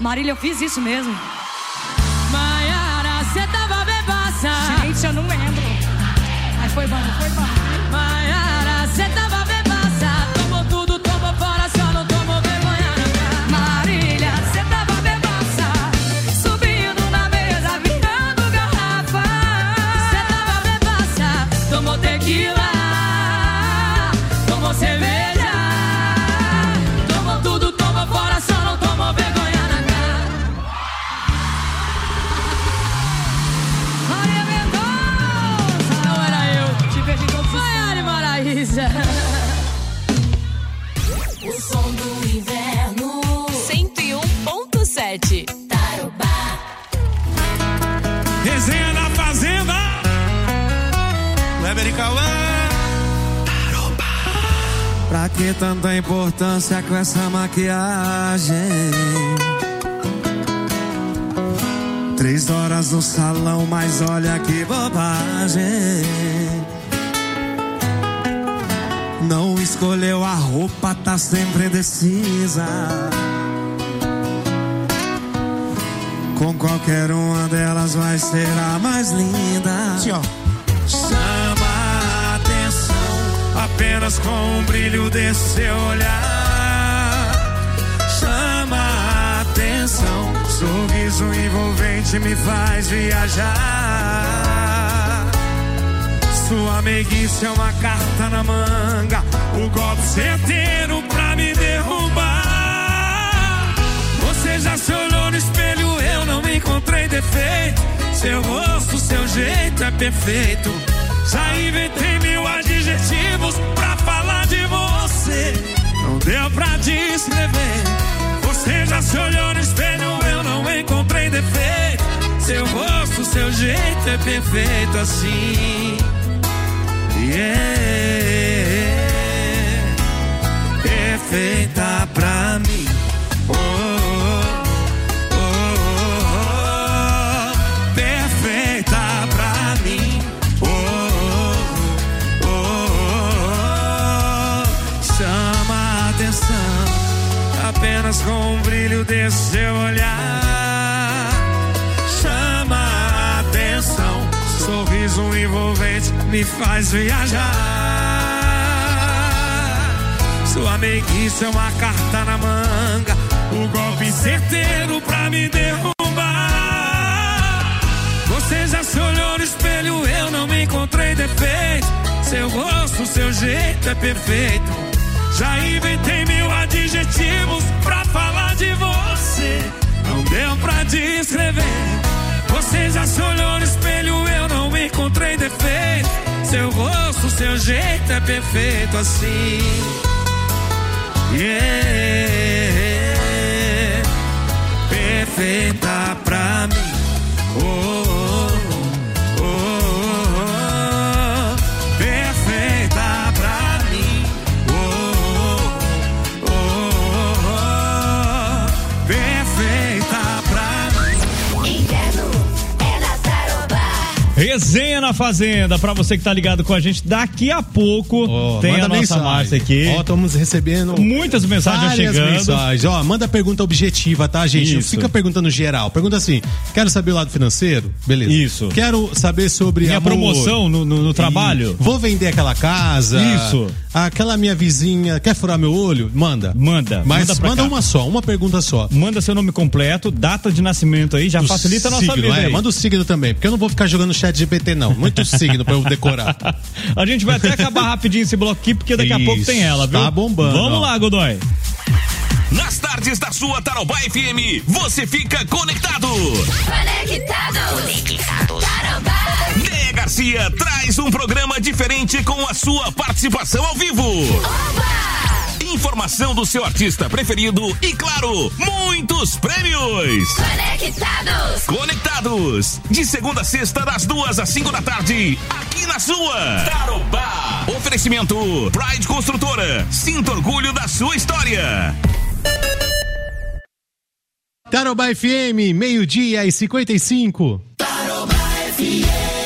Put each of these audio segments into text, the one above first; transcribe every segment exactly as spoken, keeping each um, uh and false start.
Marília, eu fiz isso mesmo. Maiara, cê tava bebaça. Gente, eu não lembro. Mas foi bom, foi bom. Maiara, cê tava bebaça. Tomou tudo, tomou fora, só não tomou vergonha na cara. Marília, cê tava bebaça. Subindo na mesa, virando garrafa. Cê tava bebaça. Tomou tequila, tomou cerveja. Tomou tudo, tomou fora, só não tomou vergonha na cara. Maria Mendonça, não era eu. Te vejo em todos os Maiara e Maraísa. O som do inverno. cento e um ponto sete. Tarobá. Resenha na Fazenda. Weber e Cauã. Pra que tanta importância com essa maquiagem? Três horas no salão, mas olha que bobagem. Não escolheu a roupa, tá sempre indecisa. Com qualquer uma delas vai ser a mais linda. Sim, ó. Chama a atenção apenas com o brilho desse seu olhar. Chama a atenção, sorriso envolvente me faz viajar. Sua meiguice é uma carta na manga, o golpe certeiro pra me derrubar. Você já se olhou no espelho, eu não encontrei defeito. Seu rosto, seu jeito é perfeito. Já inventei mil adjetivos pra falar de você. Não deu pra descrever. Você já se olhou no espelho, eu não encontrei defeito. Seu rosto, seu jeito é perfeito assim. Yeah. Perfeita pra mim. Oh, oh, oh, oh. Perfeita pra mim. Oh, oh, oh, oh. Chama a atenção apenas com o brilho desse seu olhar. Chama a atenção, sorriso envolvente me faz viajar. Sua meiguice é uma carta na manga, o golpe certeiro pra me derrubar. Você já se olhou no espelho, eu não me encontrei defeito. Seu rosto, seu jeito é perfeito. Já inventei mil adjetivos pra falar de você. Não deu pra descrever. Você já se olhou no espelho, eu não encontrei defeito. Seu rosto, seu jeito é perfeito assim. Yeah. Perfeita pra mim. Oh, oh, oh, oh, oh. Perfeita pra mim. Oh, oh, oh, oh. Perfeita pra mim. Inverno é na Tarobá. Resenha na Fazenda, pra você que tá ligado com a gente, daqui a pouco oh, tem a nossa Márcia aqui. Ó, estamos recebendo muitas mensagens chegando. Mensagens. Ó, manda pergunta objetiva, tá, gente? Não fica perguntando geral. Pergunta assim: quero saber o lado financeiro? Beleza. Isso. Quero saber sobre minha amor. promoção no, no, no trabalho. E vou vender aquela casa. Isso. Aquela minha vizinha quer furar meu olho? Manda. Manda. Mas manda, manda uma só, uma pergunta só. Manda seu nome completo, data de nascimento aí, já o facilita a nossa signo, vida. É, aí. manda o signo também, porque eu não vou ficar jogando chat G P T, não. Muito signo pra eu decorar. A gente vai até acabar rapidinho esse bloco aqui, porque daqui Isso, a pouco tem ela, viu? Tá bombando. Vamos ó. lá, Godoy. Nas tardes da sua Tarobá F M, você fica conectado. Conectado. Conectado. Tarobá. Déia Garcia traz um programa diferente com a sua participação ao vivo. Oba! Informação do seu artista preferido e, claro, muitos prêmios. Conectados. Conectados. De segunda a sexta, das duas às cinco da tarde, aqui na sua Tarobá. Oferecimento Pride Construtora. Sinta orgulho da sua história. Tarobá F M, meio-dia e cinquenta e cinco. Tarobá F M.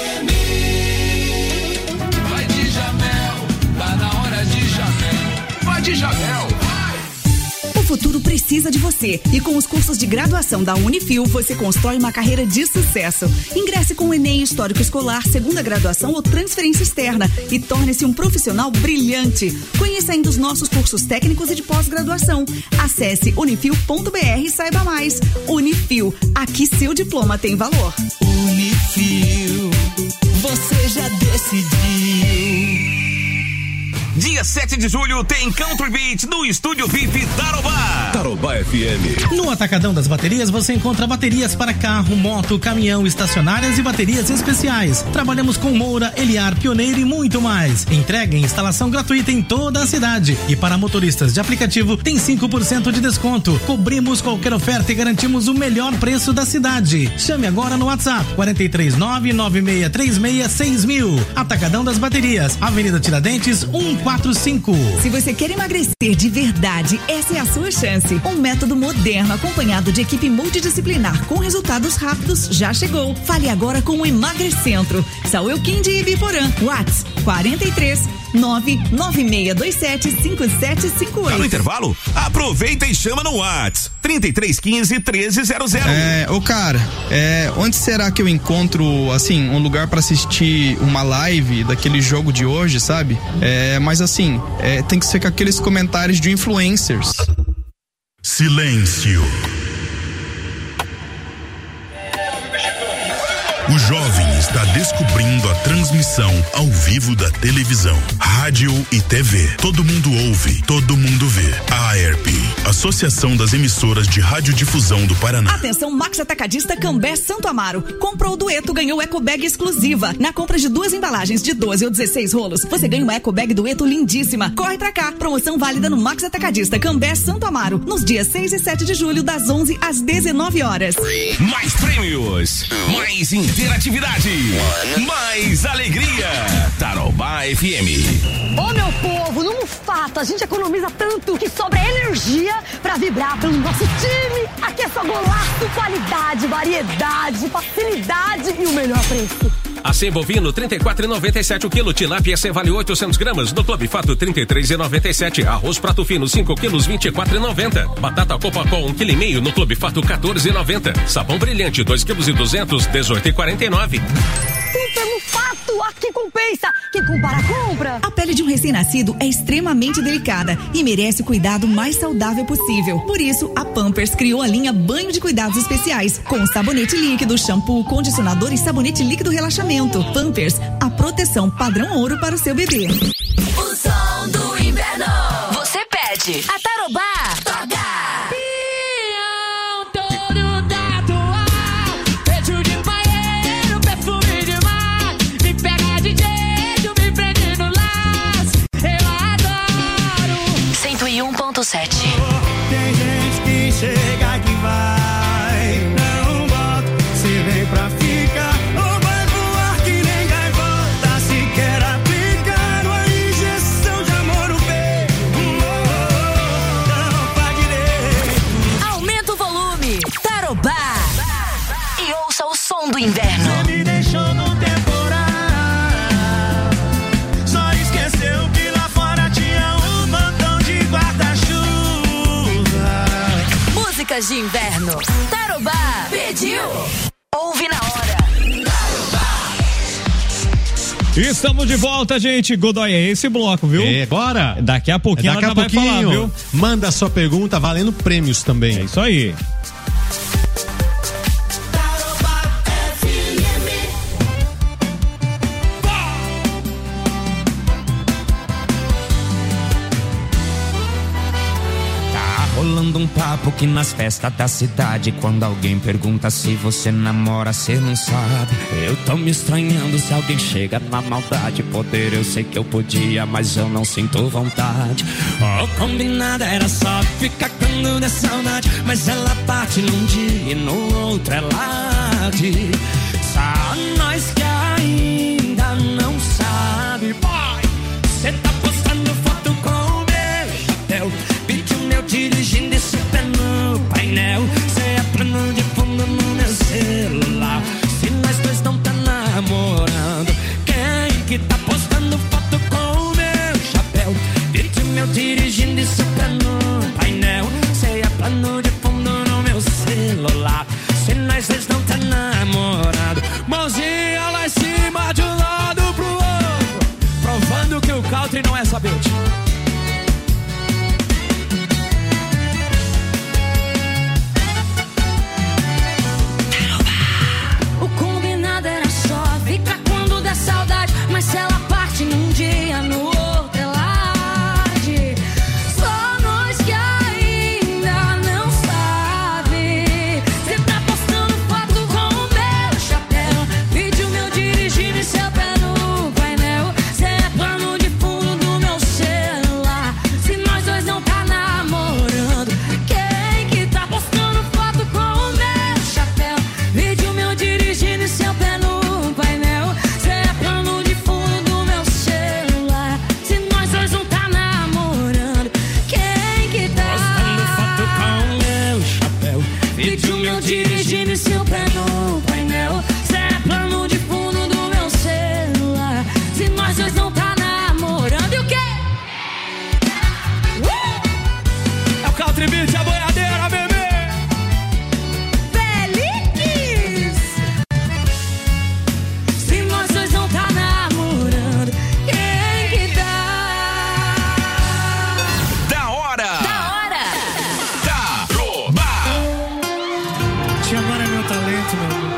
Vai de Jamel, tá na hora de Jamel. Vai de Jamel. O futuro precisa de você e com os cursos de graduação da Unifil você constrói uma carreira de sucesso. Ingresse com o Enem Histórico Escolar, segunda graduação ou transferência externa e torne-se um profissional brilhante. Conheça ainda os nossos cursos técnicos e de pós-graduação. Acesse unifil ponto br e saiba mais. Unifil, aqui seu diploma tem valor. Unifil, você já decidiu. Dia sete de julho tem Country Beat no Estúdio V I P Tarobá. Tarobá F M. No Atacadão das Baterias você encontra baterias para carro, moto, caminhão, estacionárias e baterias especiais. Trabalhamos com Moura, Eliar, Pioneiro e muito mais. Entrega e instalação gratuita em toda a cidade. E para motoristas de aplicativo tem cinco por cento de desconto. Cobrimos qualquer oferta e garantimos o melhor preço da cidade. Chame agora no WhatsApp quatro três nove, nove seis três seis, seis mil. Atacadão das Baterias, Avenida Tiradentes, cento e quarenta e cinco. Se você quer emagrecer de verdade, essa é a sua chance. Um método moderno acompanhado de equipe multidisciplinar com resultados rápidos já chegou. Fale agora com o Emagrecentro. Saueuquim de Ibiporã. WhatsApp quarenta e três nove nove seis dois sete cinco sete cinco oito. Tá no intervalo? Aproveita e chama no WhatsApp trinta e três quinze, treze zero zero. É, ô cara, é, onde será que eu encontro, assim, um lugar pra assistir uma live daquele jogo de hoje, sabe? É, mas assim, é, tem que ser com aqueles comentários de influencers. Silêncio. O jovem está descobrindo a transmissão ao vivo da televisão, rádio e T V. Todo mundo ouve, todo mundo vê. A AERP, Associação das Emissoras de Radiodifusão do Paraná. Atenção, Max Atacadista Cambé Santo Amaro. Comprou o dueto, ganhou ecobag exclusiva. Na compra de duas embalagens de doze ou dezesseis rolos, você ganha uma ecobag dueto lindíssima. Corre pra cá. Promoção válida no Max Atacadista Cambé Santo Amaro, nos dias seis e sete de julho, das onze às dezenove horas. Mais prêmios, mais interatividade, mais alegria. Tarobá F M. Ô meu povo, no Mufato a gente economiza tanto que sobra energia pra vibrar pelo nosso time. Aqui é só golaço, qualidade, variedade, facilidade e o melhor preço. Acém bovino trinta e quatro reais e noventa e sete o quilo, tilápia C vale oitocentos gramas, no Clube Fato trinta e três reais e noventa e sete, arroz prato fino cinco quilos vinte e quatro reais e noventa, batata Copacol um quilo e meio no Clube Fato quatorze reais e noventa, sabão brilhante dois quilos e duzentos, dezoito reais e quarenta e nove. Super Mufato, aqui compensa, quem compara compra. A pele de um recém-nascido é extremamente delicada e merece o cuidado mais saudável possível. Por isso, a Pampers criou a linha Banho de Cuidados Especiais, com sabonete líquido, shampoo, condicionador e sabonete líquido relaxamento. Pampers, a proteção padrão ouro para o seu bebê. O som do inverno. Você pede. A Tarobá toca. Todo tatuado, peito de banheiro, perfume de mar. Me pega de jeito, me prende no laço. Eu adoro. cento e um ponto sete. Tem gente que chega que vai, não volta. Se vem pra ficar, ou vai voar que nem gaivota. Se quer aplicar uma injeção de amor no peito, não faz direito. Aumenta o volume. Tarobá. E ouça o som do inverno. Você me deixou no temporal, só esqueceu que lá fora tinha um montão de guarda-chuva. Músicas de inverno. Tarobá. Pediu. Ouve na hora. Estamos de volta, gente. Godoy, é esse bloco, viu? É, bora. Daqui a pouquinho Daqui ela a já vai pouquinho, falar, viu? manda a sua pergunta valendo prêmios também. É isso aí. Rolando um papo que nas festas da cidade, quando alguém pergunta se você namora, cê não sabe. Eu tô me estranhando se alguém chega na maldade. Poder eu sei que eu podia, mas eu não sinto vontade. O combinado era só ficar quando der saudade, mas ela bate num dia e no outro ela diz. Só nós que ainda não sabe. Boy, cê tá postando foto com o meu chapéu, vídeo meu dirigindo esse pé no painel. Cê é plano de fundo no meu celular. Se nós dois não tá namorando, quem que tá postando foto com o meu chapéu, vídeo meu dirigindo esse pé no painel? vídeo meu dirigindo e seu pé no painel. Cê é plano de fundo do meu celular. Se nós dois não tá namorando, e o quê? É o Country Beat, a boiadeira, bebê. Feliz. Se nós dois não tá namorando, quem que dá? Da hora. Da hora. Taroba. Te amar é meu talento, meu amor.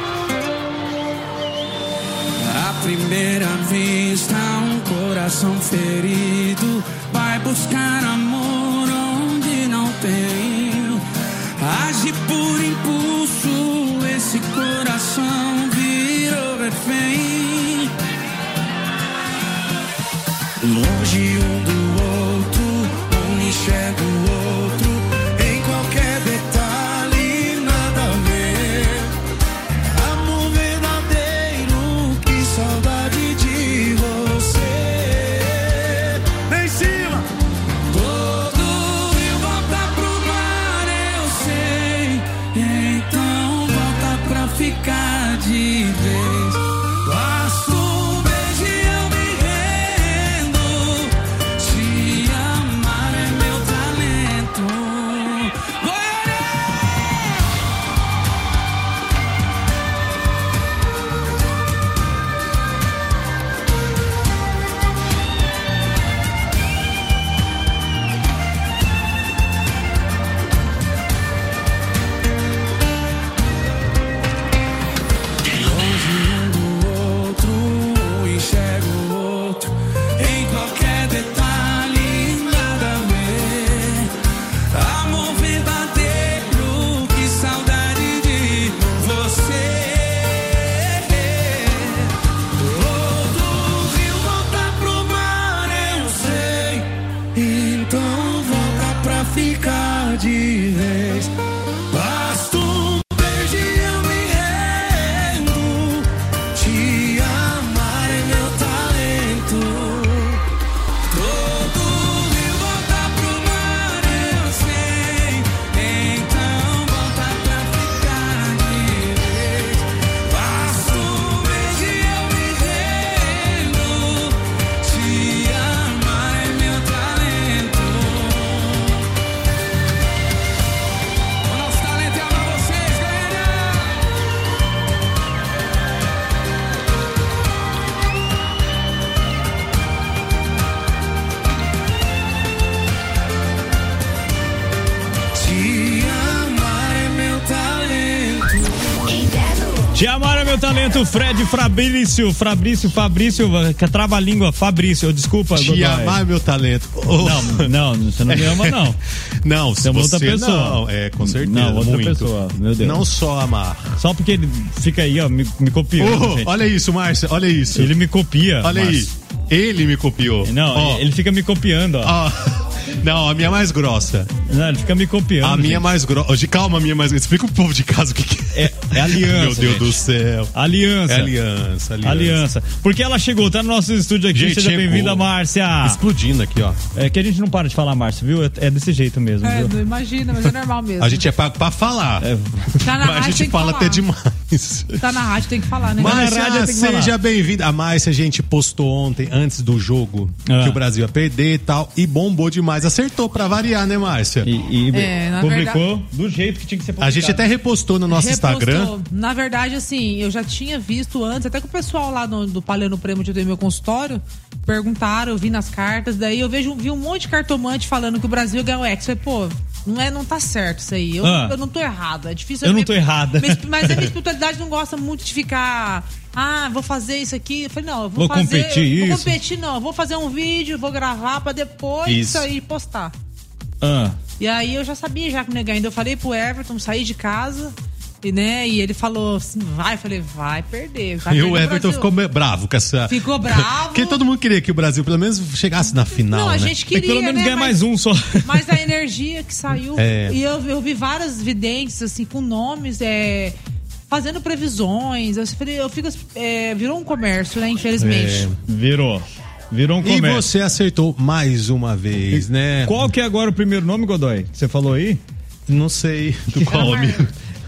À primeira vista, um coração ferido vai buscar amor onde não tem. Age por impulso, esse coração virou refém. Longe um do outro, um enxerga o outro. Em qualquer detalhe, nada a ver. Amor verdadeiro, que saudade de você. Vem em cima! Todo rio volta pro mar, eu sei. Então volta pra ficar de vez. Basta um beijo e eu me rendo. Te amar é meu talento. Longe um do outro, um enxerga o outro. Em qualquer detalhe, nada a ver. Amor verdadeiro, que saudade de você. Todo rio volta pro mar, eu sei. Então volta pra ficar de vez. Basta um beijo e eu me rendo. Te amar é meu talento. Todo rio volta pro mar, eu sei. Então volta pra ficar de vez. Basta um beijo e eu me rendo. Te amar é meu talento. O nosso talento é amar vocês, galera. Te amar é meu talento. Te amar é meu talento, Fred Fabrício, Fabrício, Fabrício, que trava a língua, Fabrício, desculpa. Te Godoy. amar é meu talento. Não, não, você não me ama, não. Não, Você é uma outra você pessoa. não, é, com certeza. Não, outra muito. pessoa, meu Deus. Não só amar. Só porque ele fica aí, ó, me, me copiando. Oh, gente. olha isso, Márcia, olha isso. Ele me copia. Olha aí. Márcio. Ele me copiou. Não, Ó. ele fica me copiando, ó. Ó. Não, a minha é mais grossa. Não, ele fica me copiando. A minha gente. é mais grossa. Calma, a minha é mais grossa. Explica pro povo de casa o que, que é. É aliança. Meu Deus gente. do céu. Aliança. É aliança, aliança. Aliança. Porque ela chegou, tá no nosso estúdio aqui. Gente, Seja chegou. bem-vinda, Márcia. Explodindo aqui, ó. É que a gente não para de falar, Márcia, viu? É, é desse jeito mesmo, É, viu? não imagina, mas é normal mesmo. A gente é pago pra falar. É. Tá na Mas a rádio, gente tem que fala falar. até demais. Tá na rádio, tem que falar, né? Márcia, Na rádio tem que falar. seja bem-vinda. A Márcia, a gente postou ontem, antes do jogo, Ah. que o Brasil ia perder e tal, e bombou demais. Acertou pra variar, né, Márcia? E, e É, na publicou do jeito que tinha que ser publicado. A gente até repostou no nosso Repostou. Instagram. Na verdade, assim, eu já tinha visto antes, até que o pessoal lá no, do Paleno Prêmio de eu dei meu consultório, perguntaram, eu vi nas cartas, daí eu vejo, vi um monte de cartomante falando que o Brasil ganhou o Hexa. Eu falei, pô, não, é, não tá certo isso aí. Eu, Ah. eu não tô errado. É difícil. Eu não minha- tô errada. Mas, mas a minha espiritualidade não gosta muito de ficar. Ah, vou fazer isso aqui. Eu falei, não, eu vou, Vou fazer. competir Vou isso. competir, não. Eu vou fazer um vídeo, vou gravar pra depois Isso. isso aí postar. Ah. E aí eu já sabia já que não ia ganhar. Ainda eu falei pro Everton sair de casa. E, né, e ele falou assim, vai. Eu falei, vai perder. Vai E perder o Everton Brasil. ficou meio bravo com essa. Ficou bravo. Porque todo mundo queria que o Brasil pelo menos chegasse na final. Não, a né? gente queria, pelo menos né, ganhar mas- mais um só. Mas a energia que saiu. É. E eu, eu vi várias videntes, assim, com nomes, é, fazendo previsões. Eu, falei, eu fico. É, virou um comércio, né? Infelizmente. É. Virou. Virou um E comércio. você acertou mais uma vez, né? Qual que é agora o primeiro nome, Godoy? Que você falou aí? Não sei do qual Mar- amigo.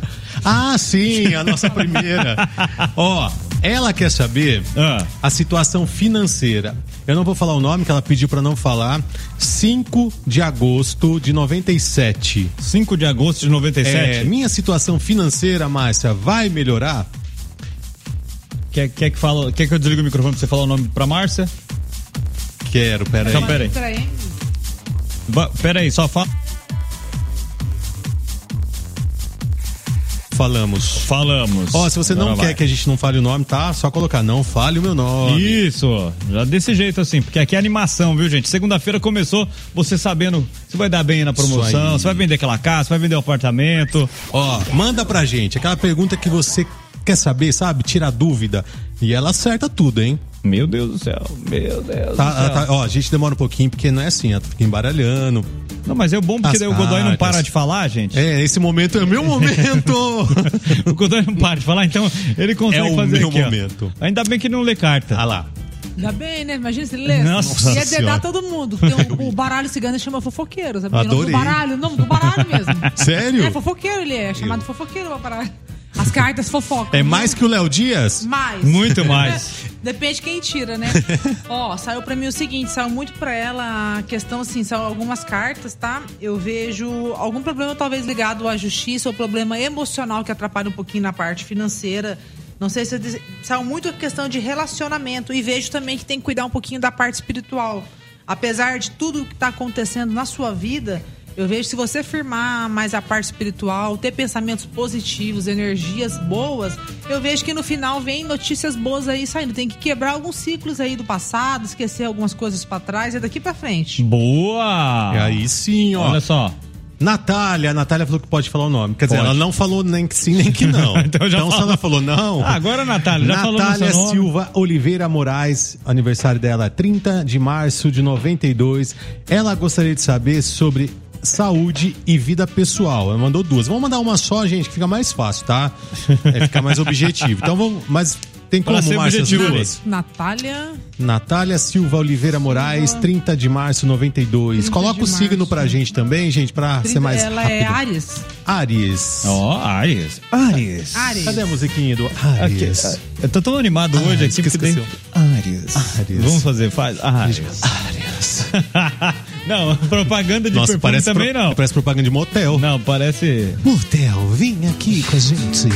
Ah, sim, a nossa primeira. Ó, ela quer saber ah. a situação financeira. Eu não vou falar o nome, que ela pediu pra não falar. cinco de agosto de noventa e sete. cinco de agosto de noventa e sete? É, minha situação financeira, Márcia, vai melhorar? Quer, quer, que fala, quer que eu desligue o microfone pra você falar o nome pra Márcia? Quero, pera aí. Então, pera aí. Pera aí, só fala. Falamos. Falamos. Ó, se você não Agora quer vai. que a gente não fale o nome, tá? Só colocar, não fale o meu nome. Isso, já desse jeito assim, porque aqui é animação, viu, gente? Segunda-feira começou você sabendo se vai dar bem na promoção, você vai vender aquela casa, você vai vender o apartamento. Ó, manda pra gente aquela pergunta que você quer saber, sabe? Tira a dúvida. E ela acerta tudo, hein? Meu Deus do céu, meu Deus tá, do céu. Tá, ó, a gente demora um pouquinho, porque não é assim, ela fica embaralhando. Não, mas é bom porque daí o Godoy não para de falar, gente. É, esse momento é o meu momento. O Godoy não para de falar, então ele consegue é fazer o meu aqui, momento. Ó. Ainda bem que não lê carta. Ah lá. Ainda bem, né? Imagina se ele lê. Nossa Ia senhora. dedar todo mundo. Porque o, o baralho cigano chama fofoqueiro, sabe? Adorei. O nome do baralho, o nome do baralho mesmo. Sério? É, fofoqueiro ele é. Chamado fofoqueiro o baralho. As cartas fofocam. É mais que o Léo Dias? Mais. Muito mais. Depende de quem tira, né? Ó, saiu pra mim o seguinte, saiu muito pra ela a questão assim, saiu algumas cartas, tá? Eu vejo algum problema talvez ligado à justiça ou problema emocional que atrapalha um pouquinho na parte financeira. Não sei se saiu muito a questão de relacionamento e vejo também que tem que cuidar um pouquinho da parte espiritual. Apesar de tudo que tá acontecendo na sua vida, eu vejo se você firmar mais a parte espiritual, ter pensamentos positivos, energias boas, eu vejo que no final vem notícias boas aí saindo. Tem que quebrar alguns ciclos aí do passado, esquecer algumas coisas pra trás e daqui pra frente. Boa! E aí sim, ó. Olha só. Natália, a Natália falou que pode falar o nome. Quer dizer, Pode. ela não falou nem que sim, nem que não. então já então se ela falou não. Ah, agora, Natália, já falou Natália no seu nome. Silva Oliveira Moraes, aniversário dela é trinta de março de noventa e dois. Ela gostaria de saber sobre saúde e vida pessoal. Ela mandou duas. Vamos mandar uma só, gente, que fica mais fácil, tá? É, fica mais objetivo. Então vamos, mas tem como, Márcia, as duas? Natália... Natália Silva Oliveira Moraes, trinta de março de noventa e dois. Coloca o signo março. Pra gente também, gente, pra trinta, ser mais ela rápido. é Áries. Áries. Ó, oh, Áries. Áries. Áries. Cadê a musiquinha do Áries? Aqui, eu tô tão animado Áries, hoje aqui que porque tem... Áries. Áries. Vamos fazer, faz. Áries. Áries. Não, propaganda de Nossa, perfume parece também pro, não. Parece propaganda de motel. Não, parece... Motel, vem aqui com a gente.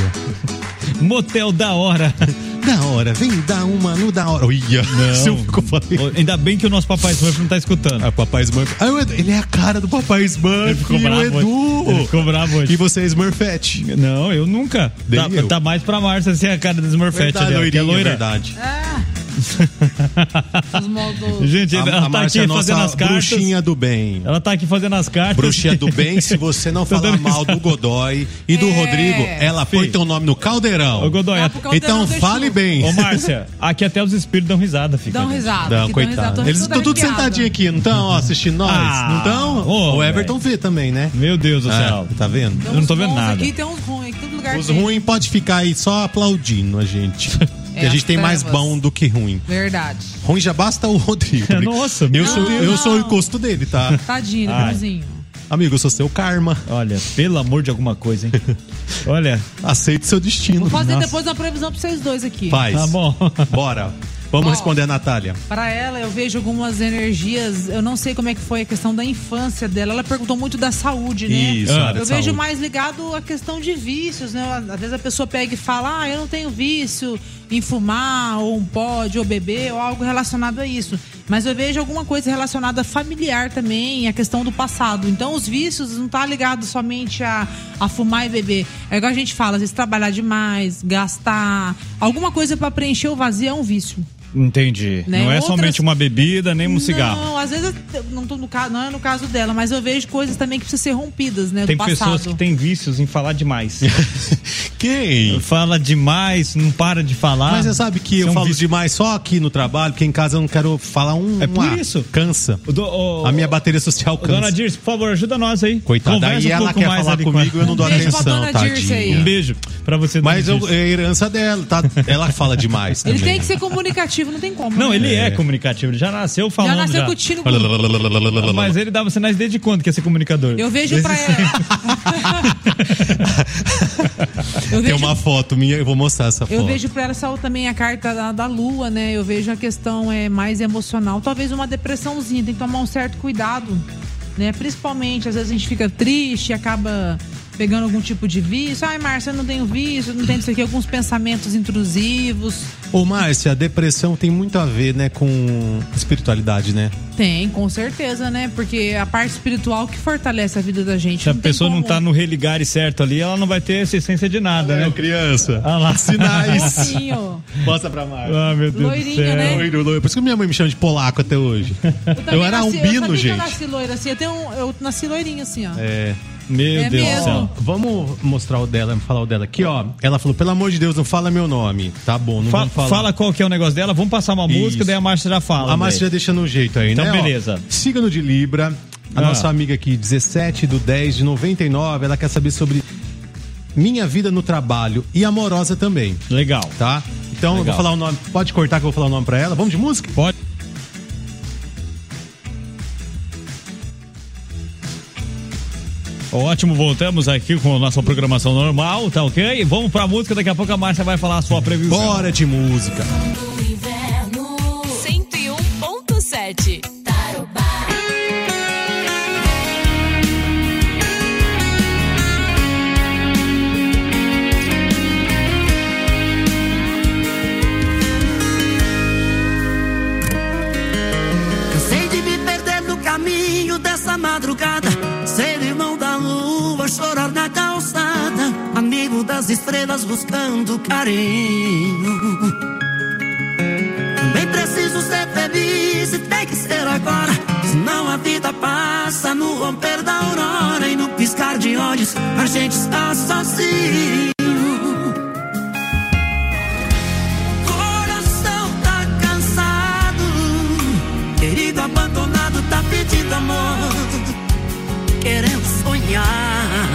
Motel da hora. Da hora, vem dar uma no da hora. Olha, não. Ainda bem que o nosso Papai Smurf não tá escutando. Ah, Papai Smurf. Ah, ele é a cara do Papai Smurf. Ele ficou bravo, o Edu. Ele ficou bravo hoje. E você é Smurfette? Não, eu nunca. Tá, eu. tá mais pra Márcia ser a cara do Smurfette. Verdade, ali, que é loira. Verdade. Ah. Gente, a, ela a tá aqui é fazendo as cartas. Bruxinha do bem. Ela tá aqui fazendo as cartas. Bruxinha do bem, se você não falar mal do Godoy e do é. Rodrigo, ela põe teu nome no caldeirão. Ô, Godoy, caldeirão então fale bem. Ô, Márcia, aqui até os espíritos dão risada, fica. Dão risada. Não, coitado. Eles estão tudo sentadinhos aqui, não estão, assistindo nós? Ah, não estão? Oh, o Everton véio. Vê também, né? Meu Deus do céu. Ah, tá vendo? Eu não tô vendo nada. Aqui tem uns ruins, todo lugar. Os ruins pode ficar aí só aplaudindo a gente. É, a gente tem trevas. Mais bom do que ruim. Verdade. Ruim já basta o Rodrigo. Nossa, eu meu sou, Deus. eu sou o encosto dele, tá? Tadinho, bonzinho. Amigo, eu sou seu karma. Olha, pelo amor de alguma coisa, hein? Olha. Aceite seu destino. Vou fazer Nossa. depois uma previsão pra vocês dois aqui. Faz. Tá bom. Bora. Vamos Ó, responder a Natália. Para ela, eu vejo algumas energias. Eu não sei como é que foi a questão da infância dela. Ela perguntou muito da saúde, né? Isso, ah, eu vejo saúde. mais ligado à questão de vícios, né? Às vezes a pessoa pega e fala: ah, eu não tenho vício em fumar, ou um pod, ou beber, ou algo relacionado a isso. Mas eu vejo alguma coisa relacionada a familiar também, a questão do passado. Então os vícios não tá ligado somente a, a fumar e beber. É igual a gente fala, às vezes trabalhar demais, gastar. Alguma coisa para preencher o vazio é um vício. Entendi. Né? Não é Outras... somente uma bebida, nem um não, cigarro. Não, às vezes não, tô no caso, não é no caso dela, mas eu vejo coisas também que precisam ser rompidas, né? Tem do passado. pessoas que têm vícios em falar demais. Quem? Fala demais, não para de falar. Mas você sabe que eu São falo vícios. demais só aqui no trabalho, porque em casa eu não quero falar um. É por um isso. Cansa. O do, o, a minha bateria social cansa. Dona Dirce, por favor, ajuda nós aí. Coitada, Conversa aí um ela pouco quer mais falar comigo e eu não dou um beijo atenção, pra Dona Dirce aí. Um beijo pra você, Mas Dona eu, Dirce. é a herança dela, tá? Ela fala demais também. Ele tem que ser comunicativo, não tem como. Não, né? ele é, é comunicativo, ele já nasceu falando. Já nasceu já. curtindo. Mas ele dava sinais desde quando que ia ser comunicador? Eu vejo pra ela. Eu Tem vejo- uma foto minha, eu vou mostrar essa foto. Eu vejo pra ela só também a carta da, da lua, né? Eu vejo a questão é, mais emocional. Talvez uma depressãozinha, tem que tomar um certo cuidado, né? Principalmente, às vezes a gente fica triste e acaba pegando algum tipo de vício. Ai, Márcia, eu não tenho vício, eu não tenho isso aqui. Alguns pensamentos intrusivos. Ô, Márcia, a depressão tem muito a ver, né, com espiritualidade, né? Tem, com certeza, né? Porque a parte espiritual que fortalece a vida da gente. Se a não tem pessoa não como. tá no religare certo ali, ela não vai ter essa essência de nada, né? Criança. Ah lá. Sinais. Fofinho. Mostra pra Márcia. Ah, meu Deus Loirinho, do céu. né? Loiro, loiro. Por isso que minha mãe me chama de polaco até hoje. Eu, também era nasci- eu albino, sabia que gente. Eu nasci loira assim. Eu, tenho um, eu nasci loirinho assim, ó. É. Meu É Deus mesmo. do céu. Vamos mostrar o dela, falar o dela aqui, ó. Ela falou, pelo amor de Deus, não fala meu nome. Tá bom, não Fa- vamos falar. Fala qual que é o negócio dela, vamos passar uma Isso. música, daí a Márcia já fala. A Márcia já daí. deixa no jeito aí, Então, né? Ó, beleza. signo de Libra. A Ah. nossa amiga aqui, dezessete do dez de noventa e nove, ela quer saber sobre minha vida no trabalho e amorosa também. Legal. Tá? Então, eu vou Legal. falar o nome. Pode cortar que eu vou falar o nome pra ela? Vamos de música? Pode. Ótimo, voltamos aqui com a nossa programação normal, tá ok? Vamos pra música, daqui a pouco a Márcia vai falar a sua previsão. Bora de música. cento e um ponto sete. Tarobá. Cansei de me perder no caminho dessa madrugada. Ser irmão da lua, chorar na calçada. Amigo das estrelas buscando carinho. Também preciso ser feliz e tem que ser agora. Senão a vida passa no romper da aurora. E no piscar de olhos a gente está sozinho. Coração tá cansado, querido abandonado tá pedindo amor, querendo sonhar.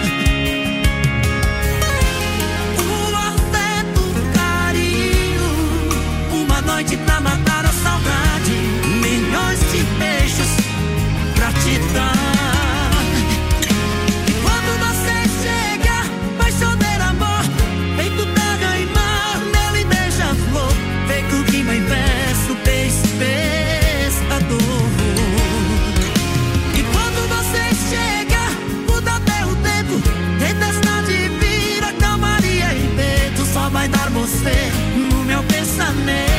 Um afeto, um carinho, uma noite pra matar a saudade, milhões de beijos pra te dar. E quando você chega, vai chover amor, feito terra e mar, nele beija-flor, feito rima e verso, peixe, pescador. E quando você chega, muda até o tempo, tempestade vira calmaria e medo, só vai dar você no meu pensamento.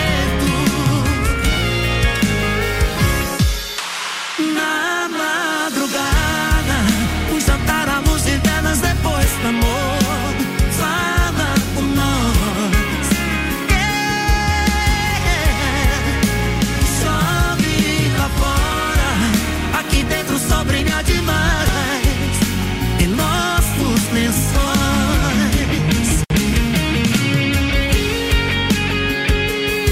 Na madrugada, um jantar à luz de velas depois do amor, fala com nós. Yeah. Chove lá fora, aqui dentro só brilha demais em nossos lençóis.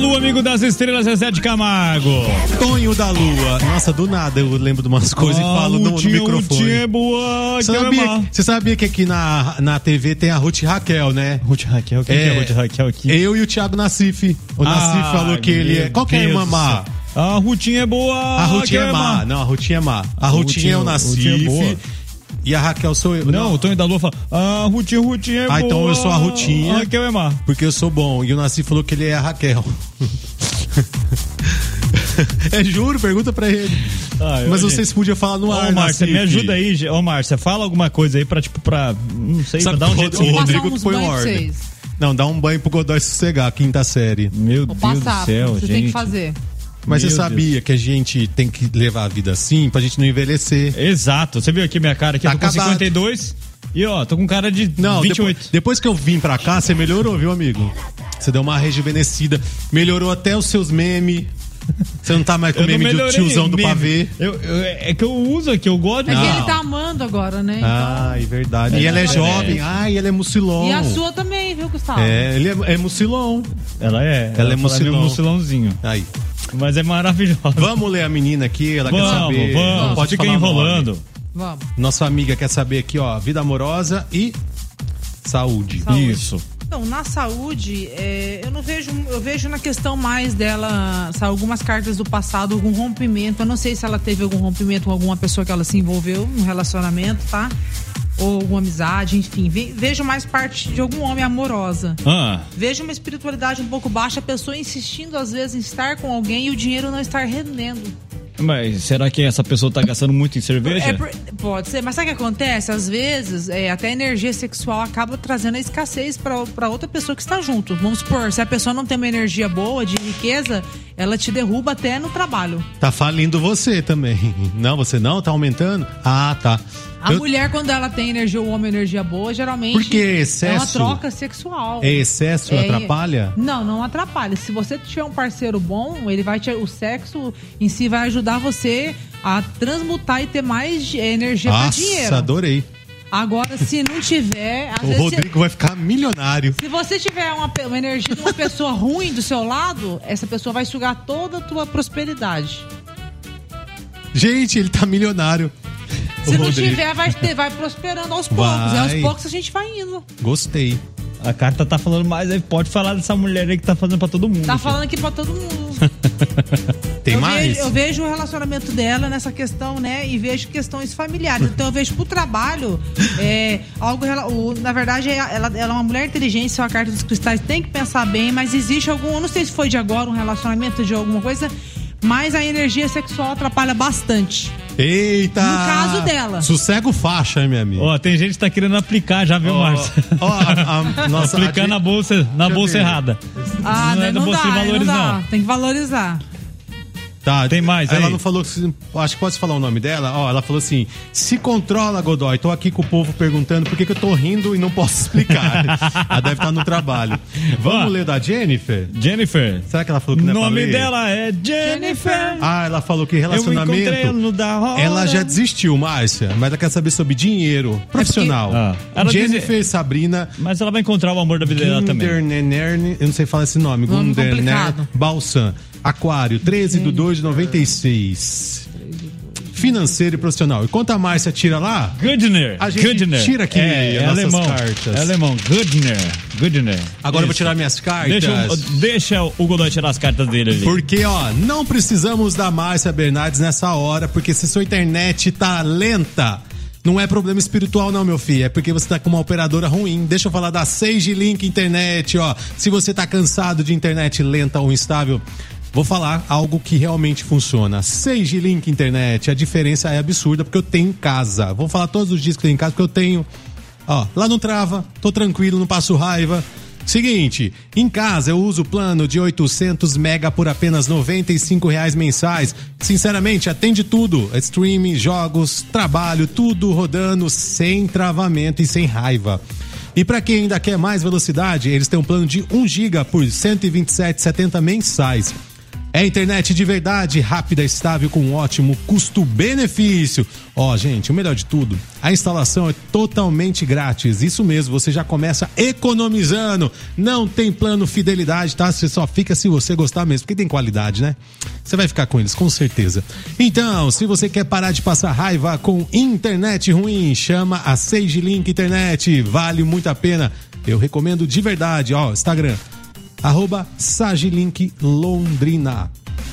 Lua, amigo das estrelas, Zezé de Camargo. Tonho da Lua. Nossa, do nada eu lembro de umas coisas Ah, e falo no, no Rutinha, microfone. Rutinha é boa, Você que sabia, é má. você sabia que aqui na, na T V tem a Ruth Raquel, né? Ruth Raquel, quem que é Ruth Raquel aqui? Eu e o Thiago Nassif. O Nassif Ah, falou que ele é... meu Qual que é a Deus irmã do má? céu. A Rutinha é boa. A Rutinha que é má. Não, a Rutinha é má. A Rutinha é o Rutinha é boa. Nassif. E a Raquel sou eu. Não, o Tonho da Lua fala, ah, Rutinha, Rutinha é Ah, boa. então eu sou a Rutinha. A Raquel é má. Porque eu sou bom. E o Nassif falou que ele é a Raquel. É, juro, pergunta pra ele. Ai, Mas ô, vocês gente. podiam falar no ar, Ô, Márcia, Nassif. me ajuda aí, Gê. Ô, Márcia, fala alguma coisa aí pra, tipo, pra, não sei, Sabe pra dar um o jeito. Rodrigo Vou passar que uns põe banhos pra ordem. vocês. Não, dá um banho pro Godoy sossegar, quinta série. Meu Vou passar, do céu, você gente. tem que fazer. Mas Meu você sabia que a gente tem que levar a vida assim pra gente não envelhecer? Exato. Você viu aqui minha cara aqui? Eu tô com Acabado. cinquenta e dois e ó, tô com cara de Não, vinte e oito. Depois, depois que eu vim pra cá, você melhorou, viu, amigo? Você deu uma rejuvenescida. Melhorou até os seus memes. Você não tá mais com Eu não meme de melhorei, tiozão do meme. pavê. Eu, eu- é que eu uso aqui, eu gosto de É que usar. ele tá amando agora, né? Ah, é verdade. É E ela é verdade. jovem. Ah, e ela é mucilon. E a sua também, viu, Gustavo? É, ele é, é mucilon. Ela é. Ela é fala mucilão. meio mucilãozinho. Aí. Mas é maravilhosa. Vamos ler a menina aqui, ela Vamos, quer saber. vamos, Não pode fica falar o nome. enrolando. Vamos. Nossa amiga quer saber aqui, ó, vida amorosa e saúde. Saúde. Isso. Então, na saúde, é, eu não vejo, eu vejo na questão mais dela, sabe, algumas cartas do passado, algum rompimento. Eu não sei se ela teve algum rompimento com alguma pessoa que ela se envolveu num relacionamento, tá? Ou alguma amizade, enfim. Ve- vejo mais parte de algum homem amorosa. Ah, Vejo uma espiritualidade um pouco baixa, a pessoa insistindo às vezes em estar com alguém e o dinheiro não estar rendendo. mas será que essa pessoa tá gastando muito em cerveja? É por- pode ser, mas sabe o que acontece? Às vezes, é, até a energia sexual acaba trazendo a escassez pra pra outra pessoa que está junto. Vamos supor, se a pessoa não tem uma energia boa, de riqueza, ela te derruba até no trabalho. Tá falindo você também. Não, você não? Tá aumentando? Ah, tá. A Eu- mulher, quando ela tem energia, o homem energia boa, geralmente Porque é uma excesso- troca sexual. É excesso, atrapalha? Não, não atrapalha. Se você tiver um parceiro bom, ele vai te, o sexo em si vai ajudar você a transmutar e ter mais eh, energia para dinheiro. Nossa, adorei. Agora, se não tiver, às O vezes Rodrigo vai ficar milionário. se, se você tiver uma, pe- uma energia de uma pessoa ruim do seu lado, essa pessoa vai sugar toda a tua prosperidade. Gente, ele tá milionário. Se O não Rodrigo. tiver, vai, ter, vai prosperando aos poucos. E aos Vai. poucos a gente vai indo. Gostei. A carta tá falando mais, aí pode falar dessa mulher aí que tá fazendo pra todo mundo. Tá aqui. falando aqui pra todo mundo. Tem eu mais? Vejo, eu vejo o relacionamento dela nessa questão, né? E vejo questões familiares. Então eu vejo pro trabalho é, algo. rela- o- Na verdade, é- ela, ela é uma mulher inteligente, sua carta dos cristais tem que pensar bem, mas existe algum. Eu não sei se foi de agora um relacionamento de alguma coisa, mas a energia sexual atrapalha bastante. Eita! No caso dela. Sossego faixa, hein, minha amiga? Ó, tem gente que tá querendo aplicar já, viu, Ó, Márcio? ó, a- a nossa- Aplicando a- na bolsa, na Deixa eu bolsa ver. errada. Ah, não é da não, bolsa dá, de valores, não dá. não. Tem que valorizar. Tá, Tem mais Ela aí? não falou, que- acho que pode falar o nome dela. Ó, ela falou assim: se controla, Godoy. Tô aqui com o povo perguntando por que, que eu tô rindo e não posso explicar. Ela deve estar no trabalho. Vamos Vá. ler da Jennifer? Jennifer. Será que ela falou que O não é pra nome ler? dela é Jennifer. Ah, ela falou que Eu encontrei relacionamento. no da hora. Ela já desistiu, Márcia, mas ela quer saber sobre dinheiro profissional. Ah, ela Jennifer Sabrina Mas ela vai encontrar o amor da vida dela também. Gundernerne, eu não sei falar esse nome. Nome Gundernerne complicado. Balsan. Aquário, treze de dois de noventa e seis. Financeiro e profissional. E quanto a Márcia tira lá, Goodner. a gente Goodner. tira aqui é, as é nossas alemão. cartas. É alemão. Goodner. Goodner. Agora eu vou Isso. tirar minhas cartas. Deixa, o- deixa o Godoy tirar as cartas dele ali. Porque, ó, não precisamos da Márcia Bernardes nessa hora, porque se sua internet tá lenta, não é problema espiritual não, meu filho, é porque você tá com uma operadora ruim. Deixa eu falar da Sage Link Internet, ó. Se você tá cansado de internet lenta ou instável, vou falar algo que realmente funciona. Sage Link Internet, a diferença é absurda, porque eu tenho em casa. Vou falar todos os dias que eu tenho em casa, porque eu tenho... Ó, lá não trava, tô tranquilo, não passo raiva. Seguinte, em casa eu uso o plano de oitocentos mega por apenas noventa e cinco reais mensais. Sinceramente, atende tudo. Streaming, jogos, trabalho, tudo rodando sem travamento e sem raiva. E pra quem ainda quer mais velocidade, eles têm um plano de um giga por cento e vinte e sete reais e setenta centavos mensais. É internet de verdade, rápida, estável, com um ótimo custo-benefício. Ó, gente, o melhor de tudo, a instalação é totalmente grátis. Isso mesmo, você já começa economizando. Não tem plano fidelidade, tá? Você só fica se você gostar mesmo, porque tem qualidade, né? Você vai ficar com eles, com certeza. Então, se você quer parar de passar raiva com internet ruim, chama a SageLink Internet. Vale muito a pena. Eu recomendo de verdade, ó, Instagram. Arroba SageLink Londrina.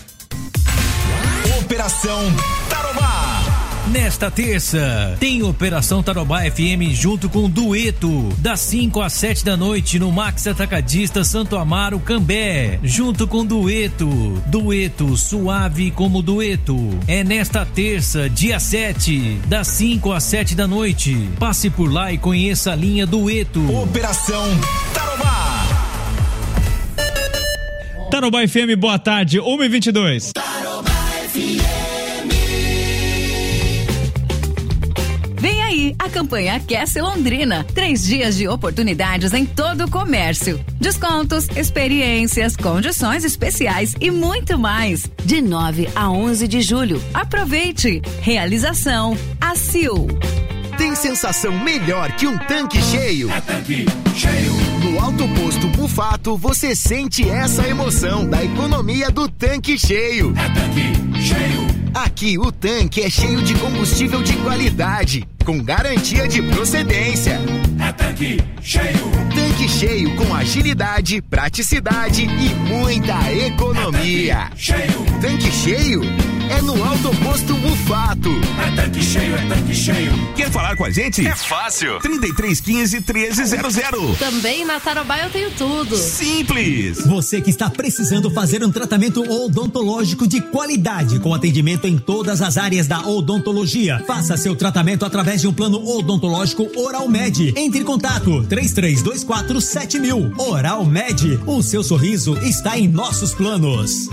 Operação Tarobá. Nesta terça, tem Operação Tarobá F M junto com Dueto, das cinco às sete da noite no Max Atacadista Santo Amaro, Cambé. Junto com Dueto, Dueto suave como Dueto. É nesta terça, dia sete, das cinco às sete da noite. Passe por lá e conheça a linha Dueto. Operação Tarobá. Tarobá F M, boa tarde, uma e vinte e dois. Tarobá F M. Vem aí a campanha Aquece Londrina. Três dias de oportunidades em todo o comércio. Descontos, experiências, condições especiais e muito mais. De nove a onze de julho. Aproveite. Realização A C I U. Tem sensação melhor que um tanque cheio? É tanque cheio. No Alto Posto Bufato, você sente essa emoção da economia do tanque cheio. É tanque cheio. Aqui o tanque é cheio de combustível de qualidade, com garantia de procedência. É tanque cheio. Tanque cheio com agilidade, praticidade e muita economia. É cheio. Tanque cheio é no Alto Posto Bufato. É tanque cheio, é tanque cheio. Quer falar com a gente? É fácil. trinta e três quinze, treze zero zero. Também na Tarobá eu tenho tudo. Simples. Você que está precisando fazer um tratamento odontológico de qualidade, com atendimento em todas as áreas da odontologia. Faça seu tratamento através de um plano odontológico Oral Med. Entre em contato três três dois quatro sete mil. Oral Med. O seu sorriso está em nossos planos.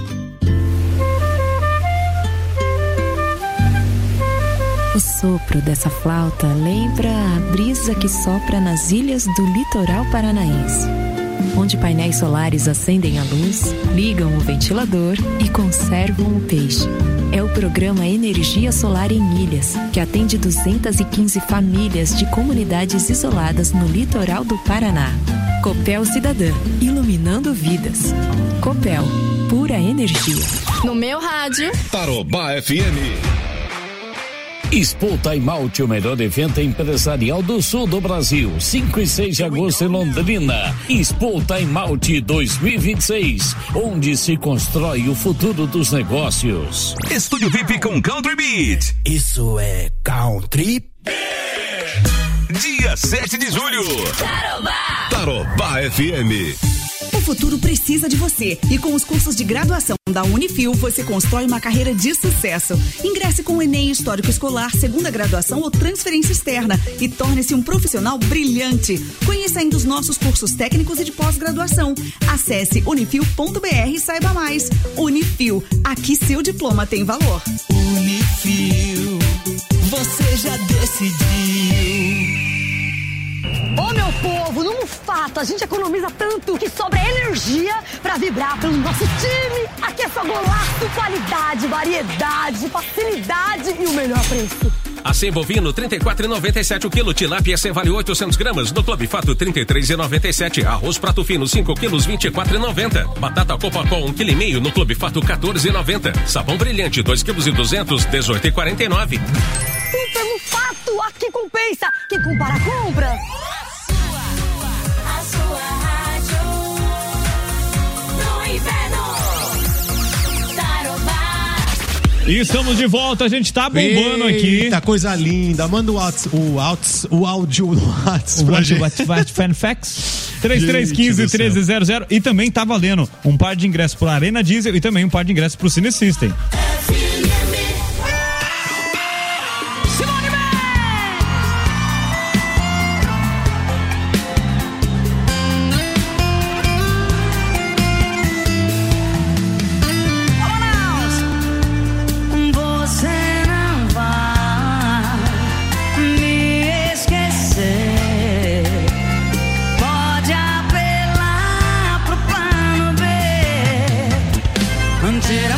O sopro dessa flauta lembra a brisa que sopra nas ilhas do litoral paranaense, onde painéis solares acendem a luz, ligam o ventilador e conservam o peixe. É o programa Energia Solar em Ilhas, que atende duzentas e quinze famílias de comunidades isoladas no litoral do Paraná. Copel Cidadã, iluminando vidas. Copel, pura energia. No meu rádio, Tarobá F M. Expo Time Out, o melhor evento empresarial do sul do Brasil. cinco e seis de agosto em Londrina. Expo Time Out dois mil e vinte e seis, onde se constrói o futuro dos negócios. Estúdio V I P com Country Beat. Isso é Country Dia sete de julho. Tarobá. Tarobá F M. O futuro precisa de você e com os cursos de graduação da Unifil você constrói uma carreira de sucesso. Ingresse com o Enem Histórico Escolar, segunda graduação ou transferência externa e torne-se um profissional brilhante. Conheça ainda os nossos cursos técnicos e de pós-graduação. Acesse unifil ponto br e saiba mais. Unifil, aqui seu diploma tem valor. Unifil, você já decidiu. Ô meu povo, no Mufato a gente economiza tanto que sobra energia pra vibrar pelo nosso time. Aqui é só golaço, qualidade, variedade, facilidade e o melhor preço. Acém bovino trinta e quatro reais e noventa e sete o quilo, tilápia C vale oitocentos gramas, no Clube Fato trinta e três reais e noventa e sete, arroz prato fino cinco quilos vinte e quatro reais e noventa, batata Copacol um quilo e meio no Clube Fato quatorze reais e noventa, sabão brilhante dois quilos e duzentos, dezoito reais e quarenta e nove. Super Mufato, aqui compensa, quem compara compra. E estamos de volta, a gente tá bombando aqui. Eita, coisa linda. Manda o, whats, o, whats, o áudio no WhatsApp pra gente. WhatsApp Fanfax três três um cinco, um três zero zero. E também tá valendo um par de ingressos pro Arena Diesel e também um par de ingressos pro Cine System. Until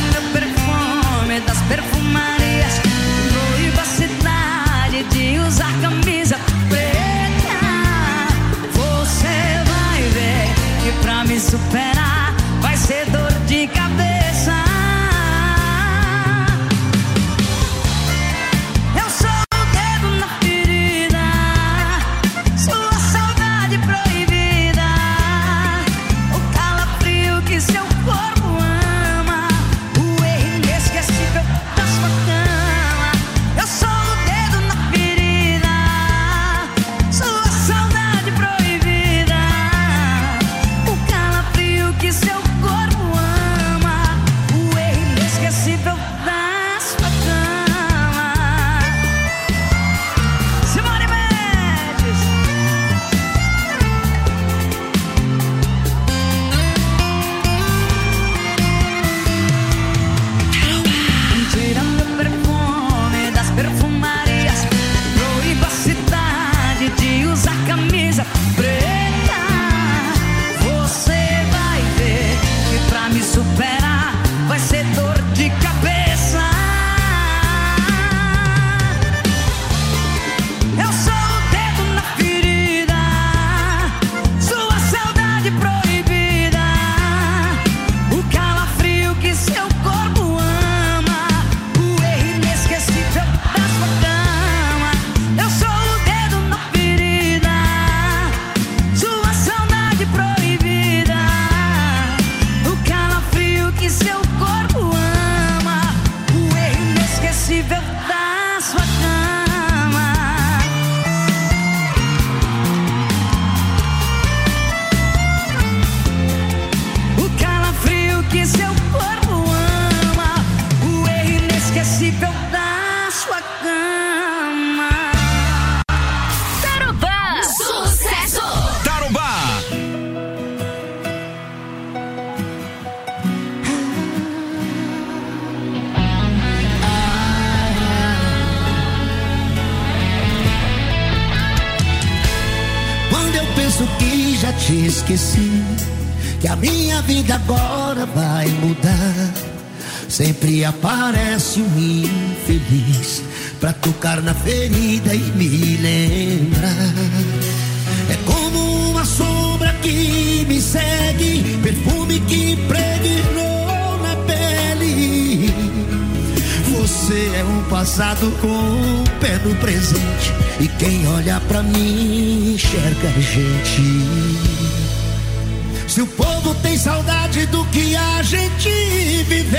te esqueci, que a minha vida agora vai mudar. Sempre aparece um infeliz pra tocar na ferida e me lembrar. É como uma sombra que me segue, perfume que impregnou na pele. Você é um passado com o pé no presente, e quem olha pra mim enxerga a gente. Se o povo tem saudade do que a gente viveu,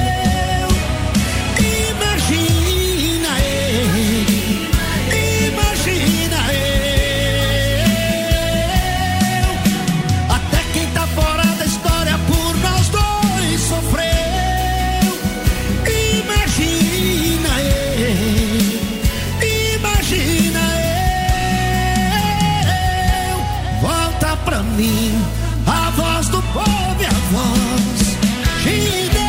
imagina ele, imagina eu. Até quem tá fora da história por nós dois sofreu. Imagina ele, imagina eu. Volta pra mim a voz do povo e a voz de Deus.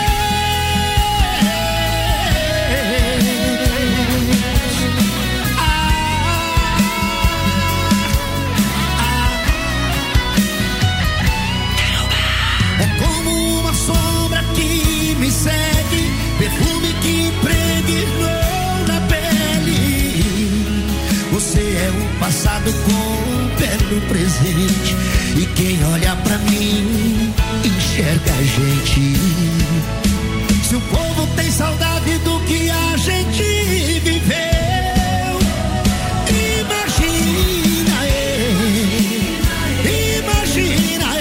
É como uma sombra que me segue, perfume que impregnou na pele. Você é o passado com o pé no presente, e quem olha pra mim enxerga a gente. Se o povo tem saudade do que a gente viveu, imagina ele, imagina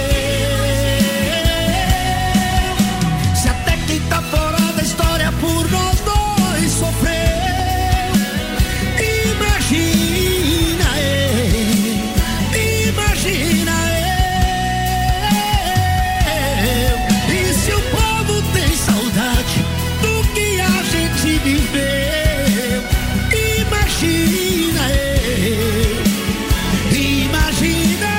eu. Se até quem tá fora da história por nós dois sofreu, imagina ele, imagina eu. E se o povo tem saudade do que a gente viveu, imagina eu, imagina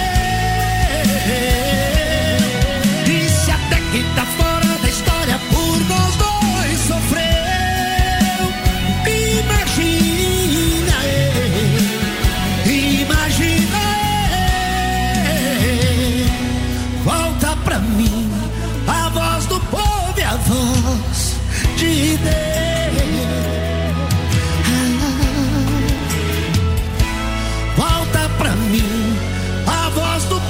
eu. E se até quem tá fora da história por nós dois sofreu, imagina eu, imagina eu. Volta pra mim a voz do povo e a voz de Deus. Volta pra mim a voz do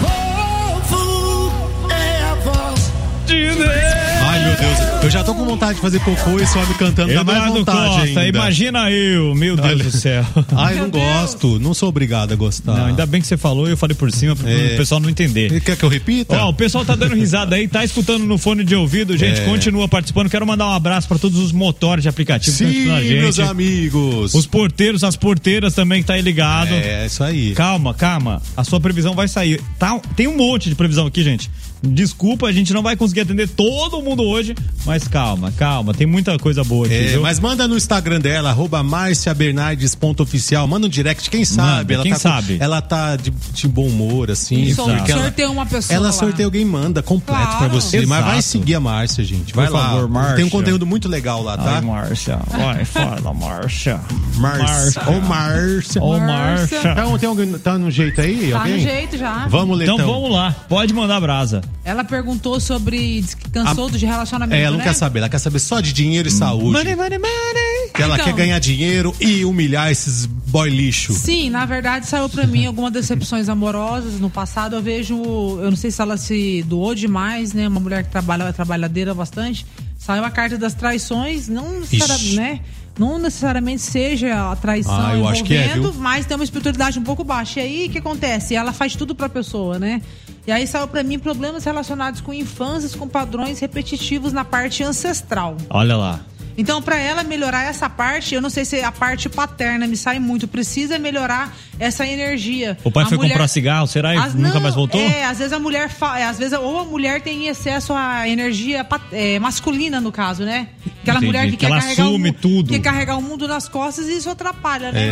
povo é a voz de Deus. Ai, meu Deus, eu já tô com vontade de fazer cocô e só me cantando, dá mais Eduardo vontade Costa, ainda. imagina eu, meu Deus Olha. do céu. Ai, não gosto, não sou obrigado a gostar. Não, ainda bem que você falou e eu falei por cima pro É. o pessoal não entender. Quer que eu repita? Ó, o pessoal tá dando risada aí, tá escutando no fone de ouvido, gente, É. continua participando. Quero mandar um abraço pra todos os motores de aplicativo que estão Sim, escutando a gente. meus amigos. Os porteiros, as porteiras também que tá aí ligado. É, isso aí. Calma, calma. A sua previsão vai sair. Tá, tem um monte de previsão aqui, gente. Desculpa, a gente não vai conseguir atender todo mundo hoje, mas calma, calma. Tem muita coisa boa aqui, É, viu? mas manda no Instagram dela, arroba marcia bernardes ponto oficial. Manda um direct, quem sabe? Manda, ela quem tá com- sabe? ela tá de, de bom humor, assim. Isso, porque ela, sorteia uma pessoa ela lá. sorteia alguém, manda completo Claro. pra você. Mas Exato. vai seguir a Márcia, gente. Vai Por lá. favor, Márcia. Tem um conteúdo muito legal lá, tá? Ai, Márcia. Vai, fala, Márcia. Márcia. Ô, Márcia. Ô, Márcia. Tá, tem alguém, tá no jeito aí? Tá alguém? no jeito já. Vamos, Letão. Então vamos lá, pode mandar brasa. Ela perguntou sobre. Diz que cansou de relacionamento. É, ela não né? quer saber, ela quer saber só de dinheiro e saúde. Money, money, money. Que ela Então. quer ganhar dinheiro e humilhar esses boy lixo. Sim, na verdade saiu pra mim algumas decepções amorosas no passado. Eu vejo, eu não sei se ela se doou demais, né? Uma mulher que trabalha, é trabalhadeira bastante. Saiu a carta das traições, não necessariamente, né? Não necessariamente seja a traição Ah, eu acho que é, envolvendo, viu? mas tem uma espiritualidade um pouco baixa. E aí o que acontece? Ela faz tudo pra pessoa, né? E aí saiu pra mim problemas relacionados com infâncias, com padrões repetitivos na parte ancestral. Olha lá. Então, pra ela melhorar essa parte, eu não sei se a parte paterna me sai muito, precisa melhorar essa energia. O pai A foi mulher- comprar cigarro, será? E As- nunca não, mais voltou? É, às vezes a mulher fa... é, às vezes ou a mulher tem em excesso a energia pat- é, masculina, no caso, né? Aquela Entendi, mulher que, que quer ela carregar assume o... tudo. quer carregar o mundo nas costas e isso atrapalha, né? É.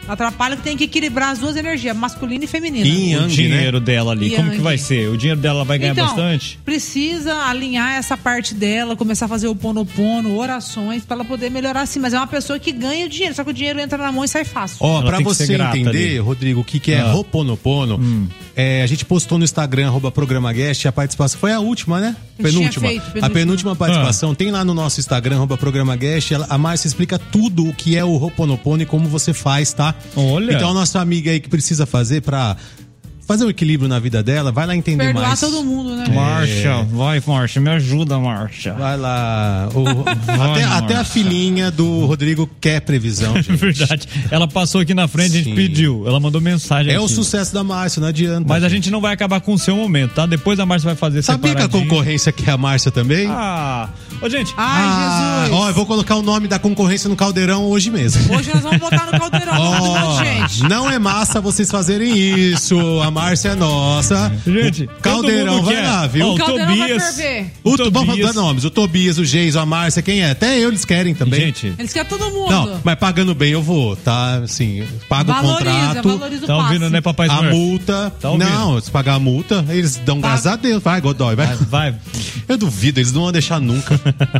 Atrapalha que tem que equilibrar as duas energias, masculina e feminina. E o dinheiro né? dela ali, Yang. como que vai ser? O dinheiro dela vai ganhar então, bastante? Precisa alinhar essa parte dela, começar a fazer o ponopono, orações, pra ela poder melhorar assim. Mas é uma pessoa que ganha o dinheiro, só que o dinheiro entra na mão e sai fácil. Ó, pra você entender, ali. Rodrigo, o que, que é ah. Ho'oponopono, hum. é, a gente postou no Instagram, arroba Programa Guest, a participação foi a última, né? Penúltima. Feito, penúltima. A penúltima participação ah. tem lá no nosso Instagram, arroba Programa Guest. A Márcia explica tudo o que é o Ho'oponopono e como você faz, tá? Olha. Então a nossa amiga aí que precisa fazer pra fazer um equilíbrio na vida dela, vai lá entender Perdoar mais. todo mundo, né? É. Marcia, vai, Marcia, me ajuda, Marcia. Vai lá. O, vai, até, até a filhinha do Rodrigo quer previsão, gente. Verdade. Ela passou aqui na frente, Sim. a gente pediu. Ela mandou mensagem É aqui. o sucesso da Márcia, não adianta. Mas a gente não vai acabar com o seu momento, tá? Depois a Márcia vai fazer Sabia que a concorrência quer a Márcia também? Ah, ô gente. Ai, ah, Jesus. Ó, eu vou colocar o nome da concorrência no Caldeirão hoje mesmo. Hoje nós vamos botar no Caldeirão. Ó, gente. Não é massa vocês fazerem isso. A Márcia é nossa. Gente, o Caldeirão vai quer. lá, viu? Oh, o o Tobias. O, o Tobias. Vamos dar nomes. O Tobias, o Geis, a Márcia, quem é? Até eu eles querem também. Gente. Eles querem todo mundo. Não, mas pagando bem eu vou, tá? Assim, pago valoriza, o contrato. Valoriza o tá ouvindo, né, Papai A multa. Tá não, se pagar a multa, eles dão tá. graças a Deus. Vai, Godoy, vai. Vai. vai. Eu duvido, eles não vão deixar nunca.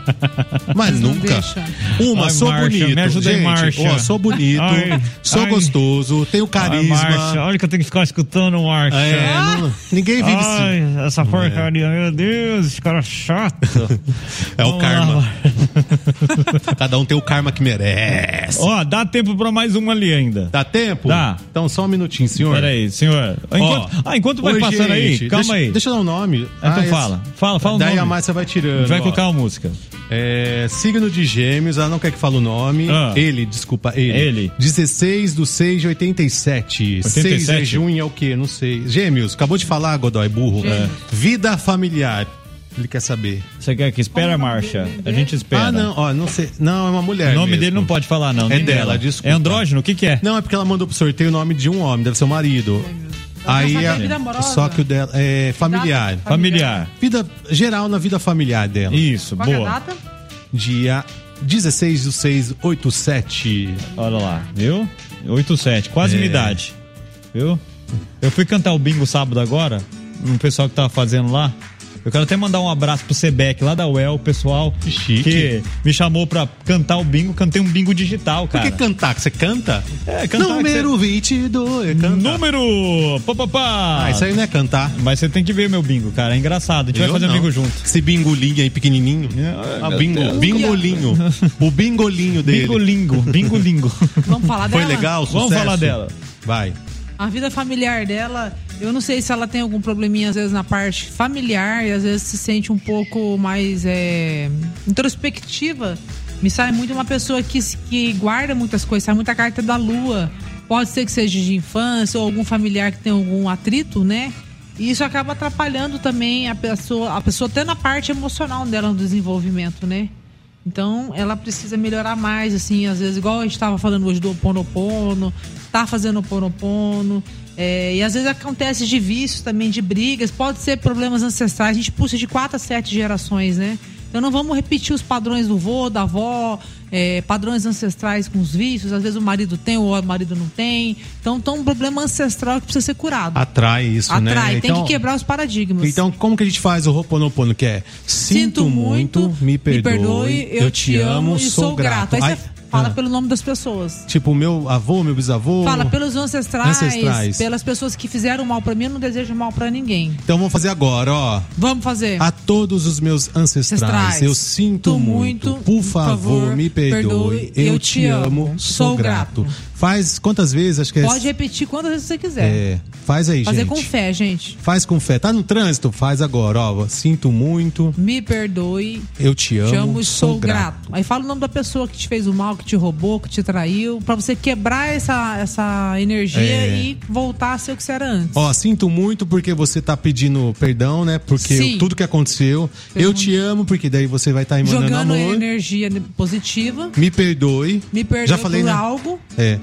Mas eles nunca. Uma, sou Marcia, bonito. Me ajuda gente, aí, Marcia. Ó, sou bonito, ai, sou ai. gostoso, tenho carisma. Ai, Marcia, olha que eu tenho que ficar escutando, Marcia. É, ah. não, ninguém vive ai, assim. Essa porcaria, é. meu Deus, esse cara chato. É o karma. Cada um tem o karma que merece. Ó, dá tempo pra mais uma ali ainda. Dá tempo? Dá. Então só um minutinho, senhor. Peraí, senhor. Enquanto, Ó, ah, enquanto vai oi, passando gente, aí, calma deixa, aí. Deixa eu dar um nome. Então ah, fala. Esse... Fala, fala o Daí nome. a Márcia vai tirando. Vai ó. colocar uma música. É, signo de Gêmeos, ela não quer que fale o nome. Ah. Ele, desculpa, ele. Ele. dezesseis de seis de oitenta e sete. oitenta e sete? seis de junho é o quê? Não sei. Gêmeos, acabou de falar, Godoy, burro. É. Vida familiar. Ele quer saber. Você quer que espera, Marcia? A gente espera. Ah, não, ó, não sei. Não, é uma mulher. O nome mesmo. dele não pode falar, não. É nem dela, dela. desculpa. É andrógeno? O que que é? Não, é porque ela mandou pro sorteio o nome de um homem, deve ser o marido. Aí é a, vida amorosa. só que o dela é familiar. Familiar. Vida geral na vida familiar dela. Isso, Qual boa. é a data? Dia dezesseis de seis, oitenta e sete. Olha lá, viu? oitenta e sete, quase É. minha idade. Viu? Eu fui cantar o bingo sábado agora, um pessoal que tava fazendo lá. Eu quero até mandar um abraço pro Sebec lá da U E L, o pessoal Chique. que me chamou pra cantar o bingo. Cantei um bingo digital, cara. Por que cantar? Que você canta? É, cantar. Número você... vinte e dois, canta. Número! Pá, pá, pá. Ah, isso aí não é cantar. Mas você tem que ver meu bingo, cara. É engraçado. A gente Eu vai fazer não. um bingo junto. Esse bingolinho aí pequenininho. Ai, ah, meu bingo, Deus. bingolinho. O bingolinho dele. Bingolingo, bingolingo. Vamos falar Foi dela? legal, sucesso? Vamos falar dela. Vai. A vida familiar dela, eu não sei se ela tem algum probleminha, às vezes, na parte familiar, e às vezes se sente um pouco mais é, introspectiva. Me sai muito uma pessoa que, que guarda muitas coisas, sai muita carta da lua. Pode ser que seja de infância ou algum familiar que tem algum atrito, né? E isso acaba atrapalhando também a pessoa, a pessoa tendo a parte emocional dela no desenvolvimento, né? Então, ela precisa melhorar mais, assim, às vezes, igual a gente estava falando hoje do Ho'oponopono, tá fazendo Ho'oponopono, é, e às vezes acontece de vícios também, de brigas, pode ser problemas ancestrais, a gente puxa de quatro a sete gerações, né? Então não vamos repetir os padrões do vô, da avó, é, padrões ancestrais com os vícios, às vezes o marido tem ou o marido não tem, então tem um problema ancestral que precisa ser curado. Atrai isso, Atrai, né? Atrai, tem então, que quebrar os paradigmas. Então, como que a gente faz o Ho'oponopono, que é sinto, sinto muito, muito, me perdoe, me perdoe eu, eu te amo e sou grato. grato. Aí Ai, você fala ah. pelo nome das pessoas. Tipo, meu avô, meu bisavô. Fala pelos ancestrais, ancestrais. pelas pessoas que fizeram mal pra mim, eu não desejo mal pra ninguém. Então vamos fazer agora, ó. Vamos fazer. A todos os meus ancestrais, ancestrais. eu sinto muito, muito, por favor, favor me perdoe, perdoe eu, eu te amo, sou, sou grato. grato. Faz quantas vezes? Acho que Pode é... repetir quantas vezes você quiser. É, faz aí, Fazer gente. com fé, gente. Faz com fé. Tá no trânsito? Faz agora, ó. Sinto muito. Me perdoe. Eu te amo, te amo e sou, sou grato. grato. Aí fala o nome da pessoa que te fez o mal, que te roubou, que te traiu, pra você quebrar essa, essa energia é. e voltar a ser o que você era antes. Ó, sinto muito porque você tá pedindo perdão, né? Porque Sim. tudo que aconteceu. Pergunta. Eu te amo porque daí você vai estar tá emanando Jogando amor. energia positiva. Me perdoe. Me perdoe Já falei, por né? algo. É.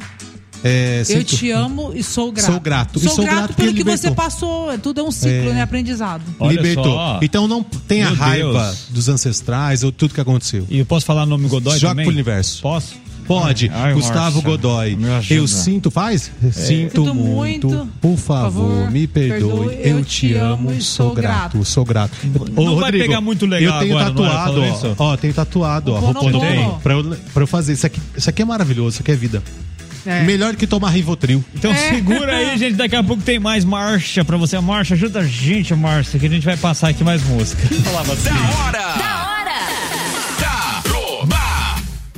É, eu te amo e sou grato. Sou grato. Sou, e sou grato, grato pelo que libertou. você passou. Tudo é um ciclo, é. né? Aprendizado. Olha libertou. Só. Então não tenha Meu raiva Deus. dos ancestrais ou tudo que aconteceu. E eu posso falar o nome Godoy Joga também? pro universo. Posso? Pode. Ai, ai, Gustavo Márcia, Godoy. me ajuda. Eu sinto, faz? É. Sinto, Sinto muito, muito, por favor, favor, me perdoe, perdoe, eu, te amo, amo sou grato, grato, sou grato. Ô, não vai Rodrigo, pegar muito legal eu tenho agora, tatuado, não é, ó, ó, tenho tatuado, ó, Roponopono. Roponopono, pra eu, pra eu fazer. Isso aqui, isso aqui é maravilhoso, isso aqui é vida. É. Melhor que tomar Rivotril. Então É. segura aí, gente. Daqui a pouco tem mais marcha pra você. Marcha, ajuda a gente, Márcia, que a gente vai passar aqui mais música. Falava assim. Da hora! Da hora! Taroba!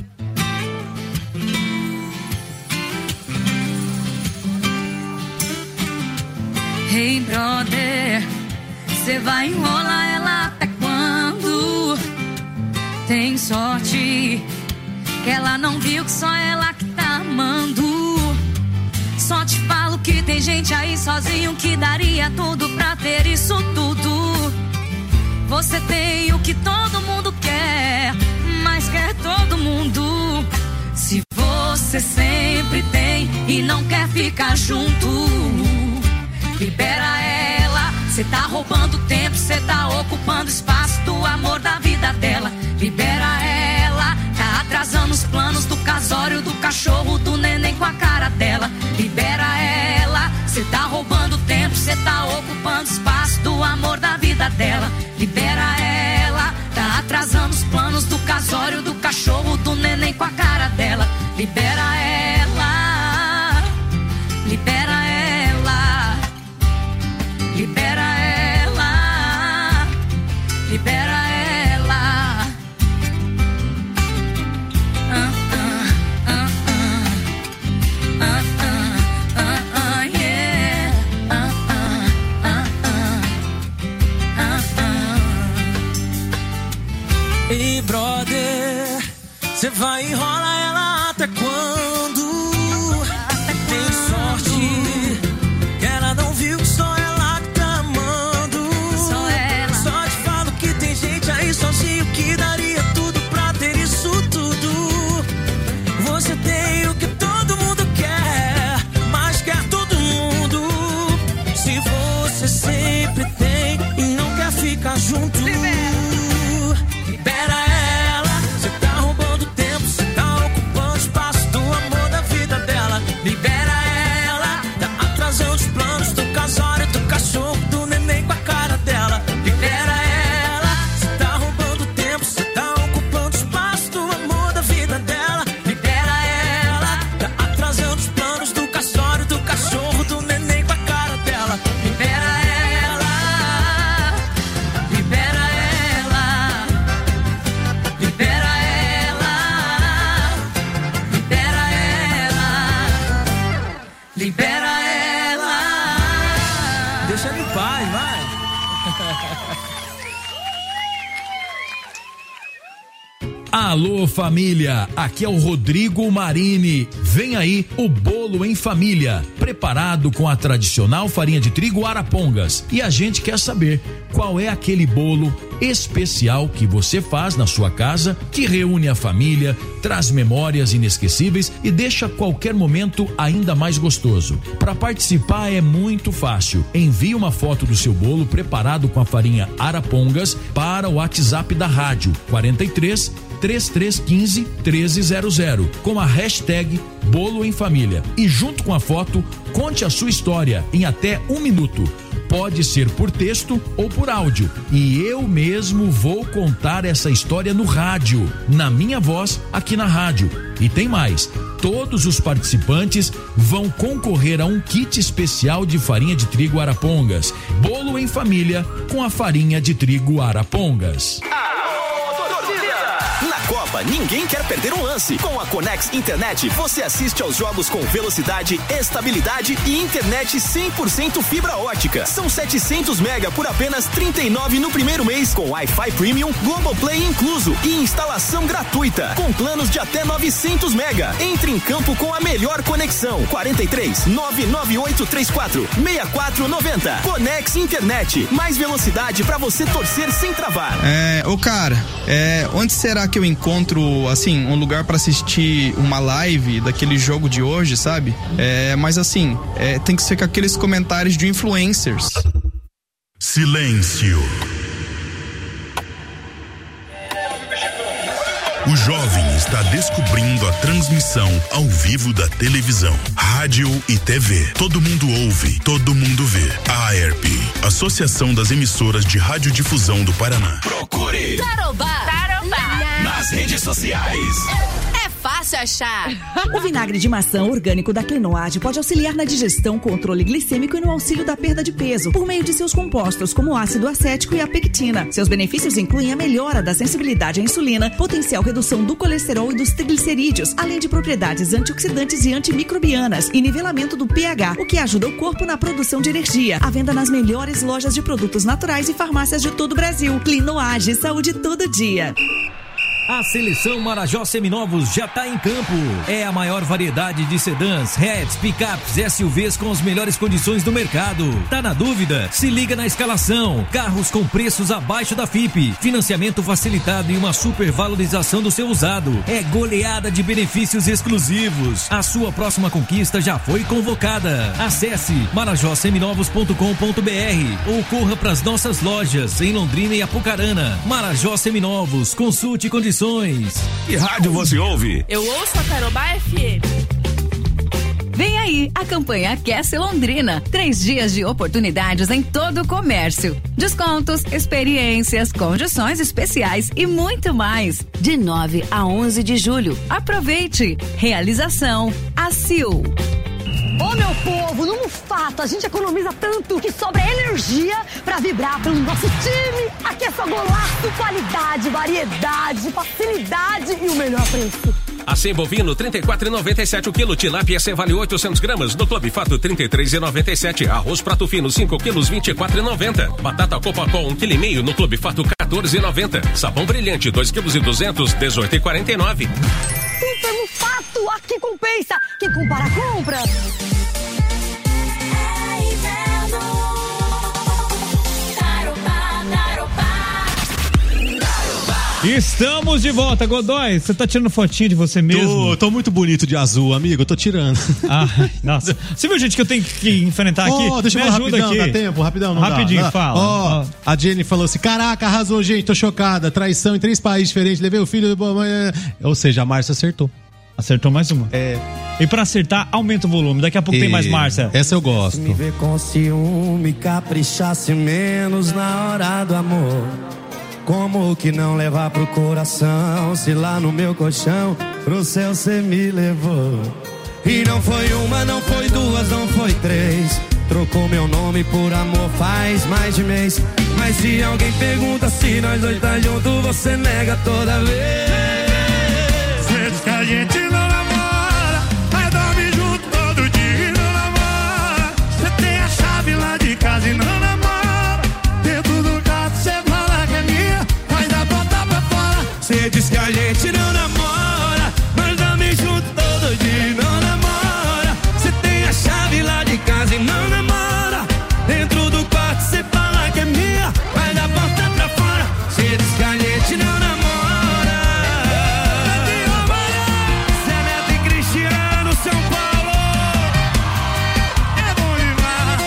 Hey, brother, você vai enrolar ela até quando? Tem sorte que ela não viu que só ela que tá amando. Só te falo que tem gente aí sozinho que daria tudo pra ter isso tudo. Você tem o que todo mundo quer, mas quer todo mundo. Se você sempre tem e não quer ficar junto, libera ela. Cê tá roubando tempo, cê tá ocupando espaço do amor da vida dela. Libera ela, tá atrasando os planos do casório, do cachorro, do neném com a cara dela. Libera ela, cê tá roubando tempo, cê tá ocupando espaço do amor da vida dela. Libera ela, tá atrasando os planos do casório, do cachorro, do neném com a cara dela. Libera ela, libera ela, libera ela, libera ela. Ei, brother, cê vai enrolar ela até quando? Tem sorte que ela não viu que só ela que tá amando. Só ela. Só te falo que tem gente aí sozinho que daria tudo pra ter isso tudo. Você tem o que todo mundo quer, mas quer todo mundo. Se você sempre tem e não quer ficar junto, libera ela. Cê tá roubando tempo, cê tá ocupando espaço do amor da vida dela. Libera ela, tá atrasando os planos do casório, do cachorro, do neném com a cara dela. Libera ela, cê tá roubando tempo, cê tá ocupando espaço do amor da vida dela. Libera ela, tá atrasando os planos do casório, do cachorro, do neném com a cara dela. Libera ela, libera ela, libera ela, libera ela, libera ela. Deixa ele em paz, vai. Alô família, aqui é o Rodrigo Marini. Vem aí o bolo em família, preparado com a tradicional farinha de trigo Arapongas. E a gente quer saber qual é aquele bolo especial que você faz na sua casa, que reúne a família, traz memórias inesquecíveis e deixa qualquer momento ainda mais gostoso. Para participar é muito fácil. Envie uma foto do seu bolo preparado com a farinha Arapongas para o WhatsApp da rádio quarenta e três, trinta e três quinze, treze zero zero com a hashtag Bolo em Família. E junto com a foto, conte a sua história em até um minuto. Pode ser por texto ou por áudio. E eu mesmo vou contar essa história no rádio, na minha voz, aqui na rádio. E tem mais. Todos os participantes vão concorrer a um kit especial de farinha de trigo Arapongas. Bolo em família com a farinha de trigo Arapongas. Na Copa, ninguém quer perder um lance. Com a Conex Internet, você assiste aos jogos com velocidade, estabilidade e internet cem por cento fibra ótica. São setecentos mega por apenas trinta e nove no primeiro mês, com Wi-Fi Premium, Globoplay incluso e instalação gratuita, com planos de até novecentos mega. Entre em campo com a melhor conexão. quarenta e três, nove nove oito três quatro, seis quatro nove zero. Conex Internet, mais velocidade pra você torcer sem travar. É, ô cara, é, onde será que eu encontro, assim, um lugar pra assistir uma live daquele jogo de hoje, sabe? É, mas assim, é, tem que ser com aqueles comentários de influencers. Silêncio. O jovem está descobrindo a transmissão ao vivo da televisão, rádio e T V. Todo mundo ouve, todo mundo vê. A AERP, Associação das Emissoras de Radiodifusão do Paraná. Procure Tarobá. Tarobá. nas redes sociais. É fácil achar. O vinagre de maçã orgânico da Clenoade pode auxiliar na digestão, controle glicêmico e no auxílio da perda de peso, por meio de seus compostos, como o ácido acético e a pectina. Seus benefícios incluem a melhora da sensibilidade à insulina, potencial redução do colesterol e dos triglicerídeos, além de propriedades antioxidantes e antimicrobianas e nivelamento do pH, o que ajuda o corpo na produção de energia. À venda nas melhores lojas de produtos naturais e farmácias de todo o Brasil. Clenoage, saúde todo dia. A seleção Marajó Seminovos já está em campo. É a maior variedade de sedãs, hatches, picapes, S U Vs com as melhores condições do mercado. Tá na dúvida? Se liga na escalação. Carros com preços abaixo da F I P, financiamento facilitado e uma supervalorização do seu usado. É goleada de benefícios exclusivos. A sua próxima conquista já foi convocada. Acesse marajó seminovos ponto com ponto br ou corra para as nossas lojas em Londrina e Apucarana. Marajó Seminovos, consulte condições. Que rádio você ouve? Eu ouço a Tarobá F M. Vem aí a campanha Aquece Londrina. Três dias de oportunidades em todo o comércio. Descontos, experiências, condições especiais e muito mais. De nove a onze de julho. Aproveite. Realização A C I U. Ô meu povo, no Mufato a gente economiza tanto que sobra energia pra vibrar pelo nosso time. Aqui é só golaço, qualidade, variedade, facilidade e o melhor preço. Acém bovino trinta e quatro reais e noventa e sete o quilo, tilápia C vale oitocentos gramas, no Clube Fato trinta e três reais e noventa e sete, arroz prato fino cinco quilos vinte e quatro reais e noventa, batata Copacol um quilo e meio no Clube Fato quatorze reais e noventa, sabão brilhante dois quilos e duzentos, dezoito reais e quarenta e nove. Super Mufato, aqui compensa, quem compara compra. Estamos de volta, Godoy. Você tá tirando fotinha de você mesmo? Tô, tô muito bonito de azul, amigo. Eu tô tirando. Ah, nossa. Você viu, gente, que eu tenho que enfrentar aqui? Oh, deixa eu Me falar ajuda rapidão, aqui. dá tempo? Rapidão, não Rapidinho, dá. fala. Ó, oh, a Jenny falou assim, caraca, arrasou, gente, tô chocada. Traição em três países diferentes, levei o filho... Ou seja, a Márcia acertou. Acertou mais uma? É. E pra acertar, aumenta o volume. Daqui a pouco e... tem mais Márcia. Essa eu gosto. Me vê com ciúme, caprichasse menos na hora do amor. Como que não levar pro coração, se lá no meu colchão, pro céu cê me levou. E não foi uma, não foi duas, não foi três. Trocou meu nome por amor faz mais de mês. Mas se alguém pergunta se nós dois tá junto, você nega toda vez. Cê diz que a gente não namora, mas dorme junto todo dia e não namora. Cê tem a chave lá de casa e não namora. Dentro do quarto cê fala que é minha, mas dá botar pra fora. Cê diz que a gente não namora, mas dorme junto todo dia e não namora. Cê tem a chave lá de casa e não namora. Dentro do quarto cê fala que é minha, mas dá botar pra fora. Cê diz que a gente não namora. Cê é Neto e Cristiano, São Paulo. É bom demais.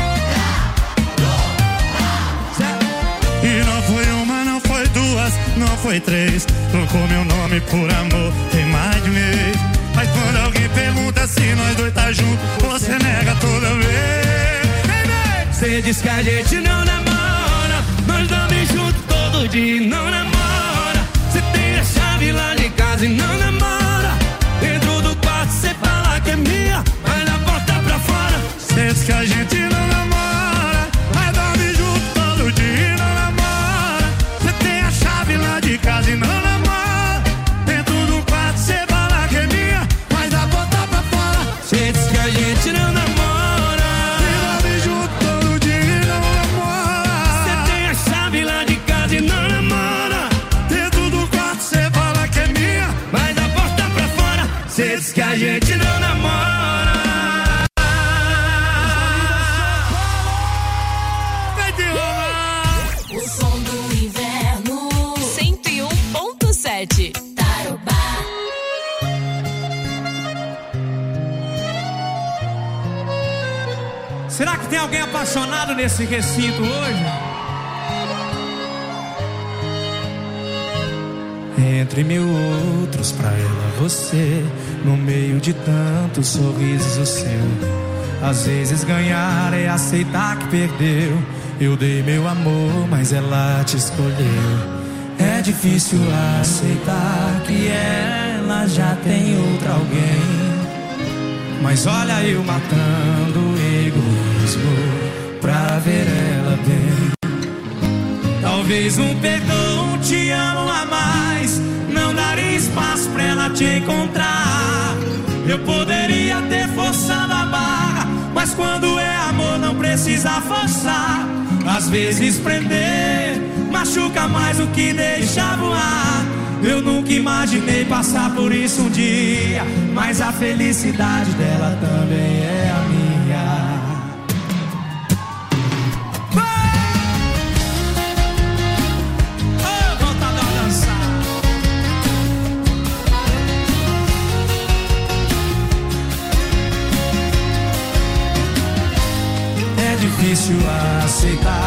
E não foi uma, não foi duas, não foi três. Trocou meu nome por amor, tem mais de mês. Mas quando alguém pergunta se nós dois tá junto, você nega toda vez. Você diz que a gente não namora, nós dormimos junto todo dia e não namora. Você tem a chave lá de casa e não namora. Dentro do quarto você fala que é minha, mas na porta pra fora. Você diz que a gente não namora, mas dorme junto todo dia e não namora. Você tem a chave lá de casa e não namora. Dentro do quarto você fala que é minha, mas na porta pra fora. Você diz que a gente não namora, e dorme junto todo dia e não namora. Você tem a chave lá de casa e não namora. Dentro do quarto você fala que é minha, mas na porta pra fora. Você diz que a gente não namora. O som do inverno. cento e um ponto sete. Tarobá. Será que tem alguém apaixonado nesse recinto hoje? Entre mil outros, pra ela você, no meio de tantos sorrisos o seu. Às vezes ganhar é aceitar que perdeu. Eu dei meu amor, mas ela te escolheu. É difícil aceitar que ela já tem outro alguém. Mas olha eu matando o egoísmo pra ver ela bem. Talvez um perdão, te amo a mais, não daria espaço pra ela te encontrar. Eu poderia ter forçado a barra, mas quando é amor não precisa forçar. Às vezes prender machuca mais do que deixar voar. Eu nunca imaginei passar por isso um dia, mas a felicidade dela também é a minha. É difícil aceitar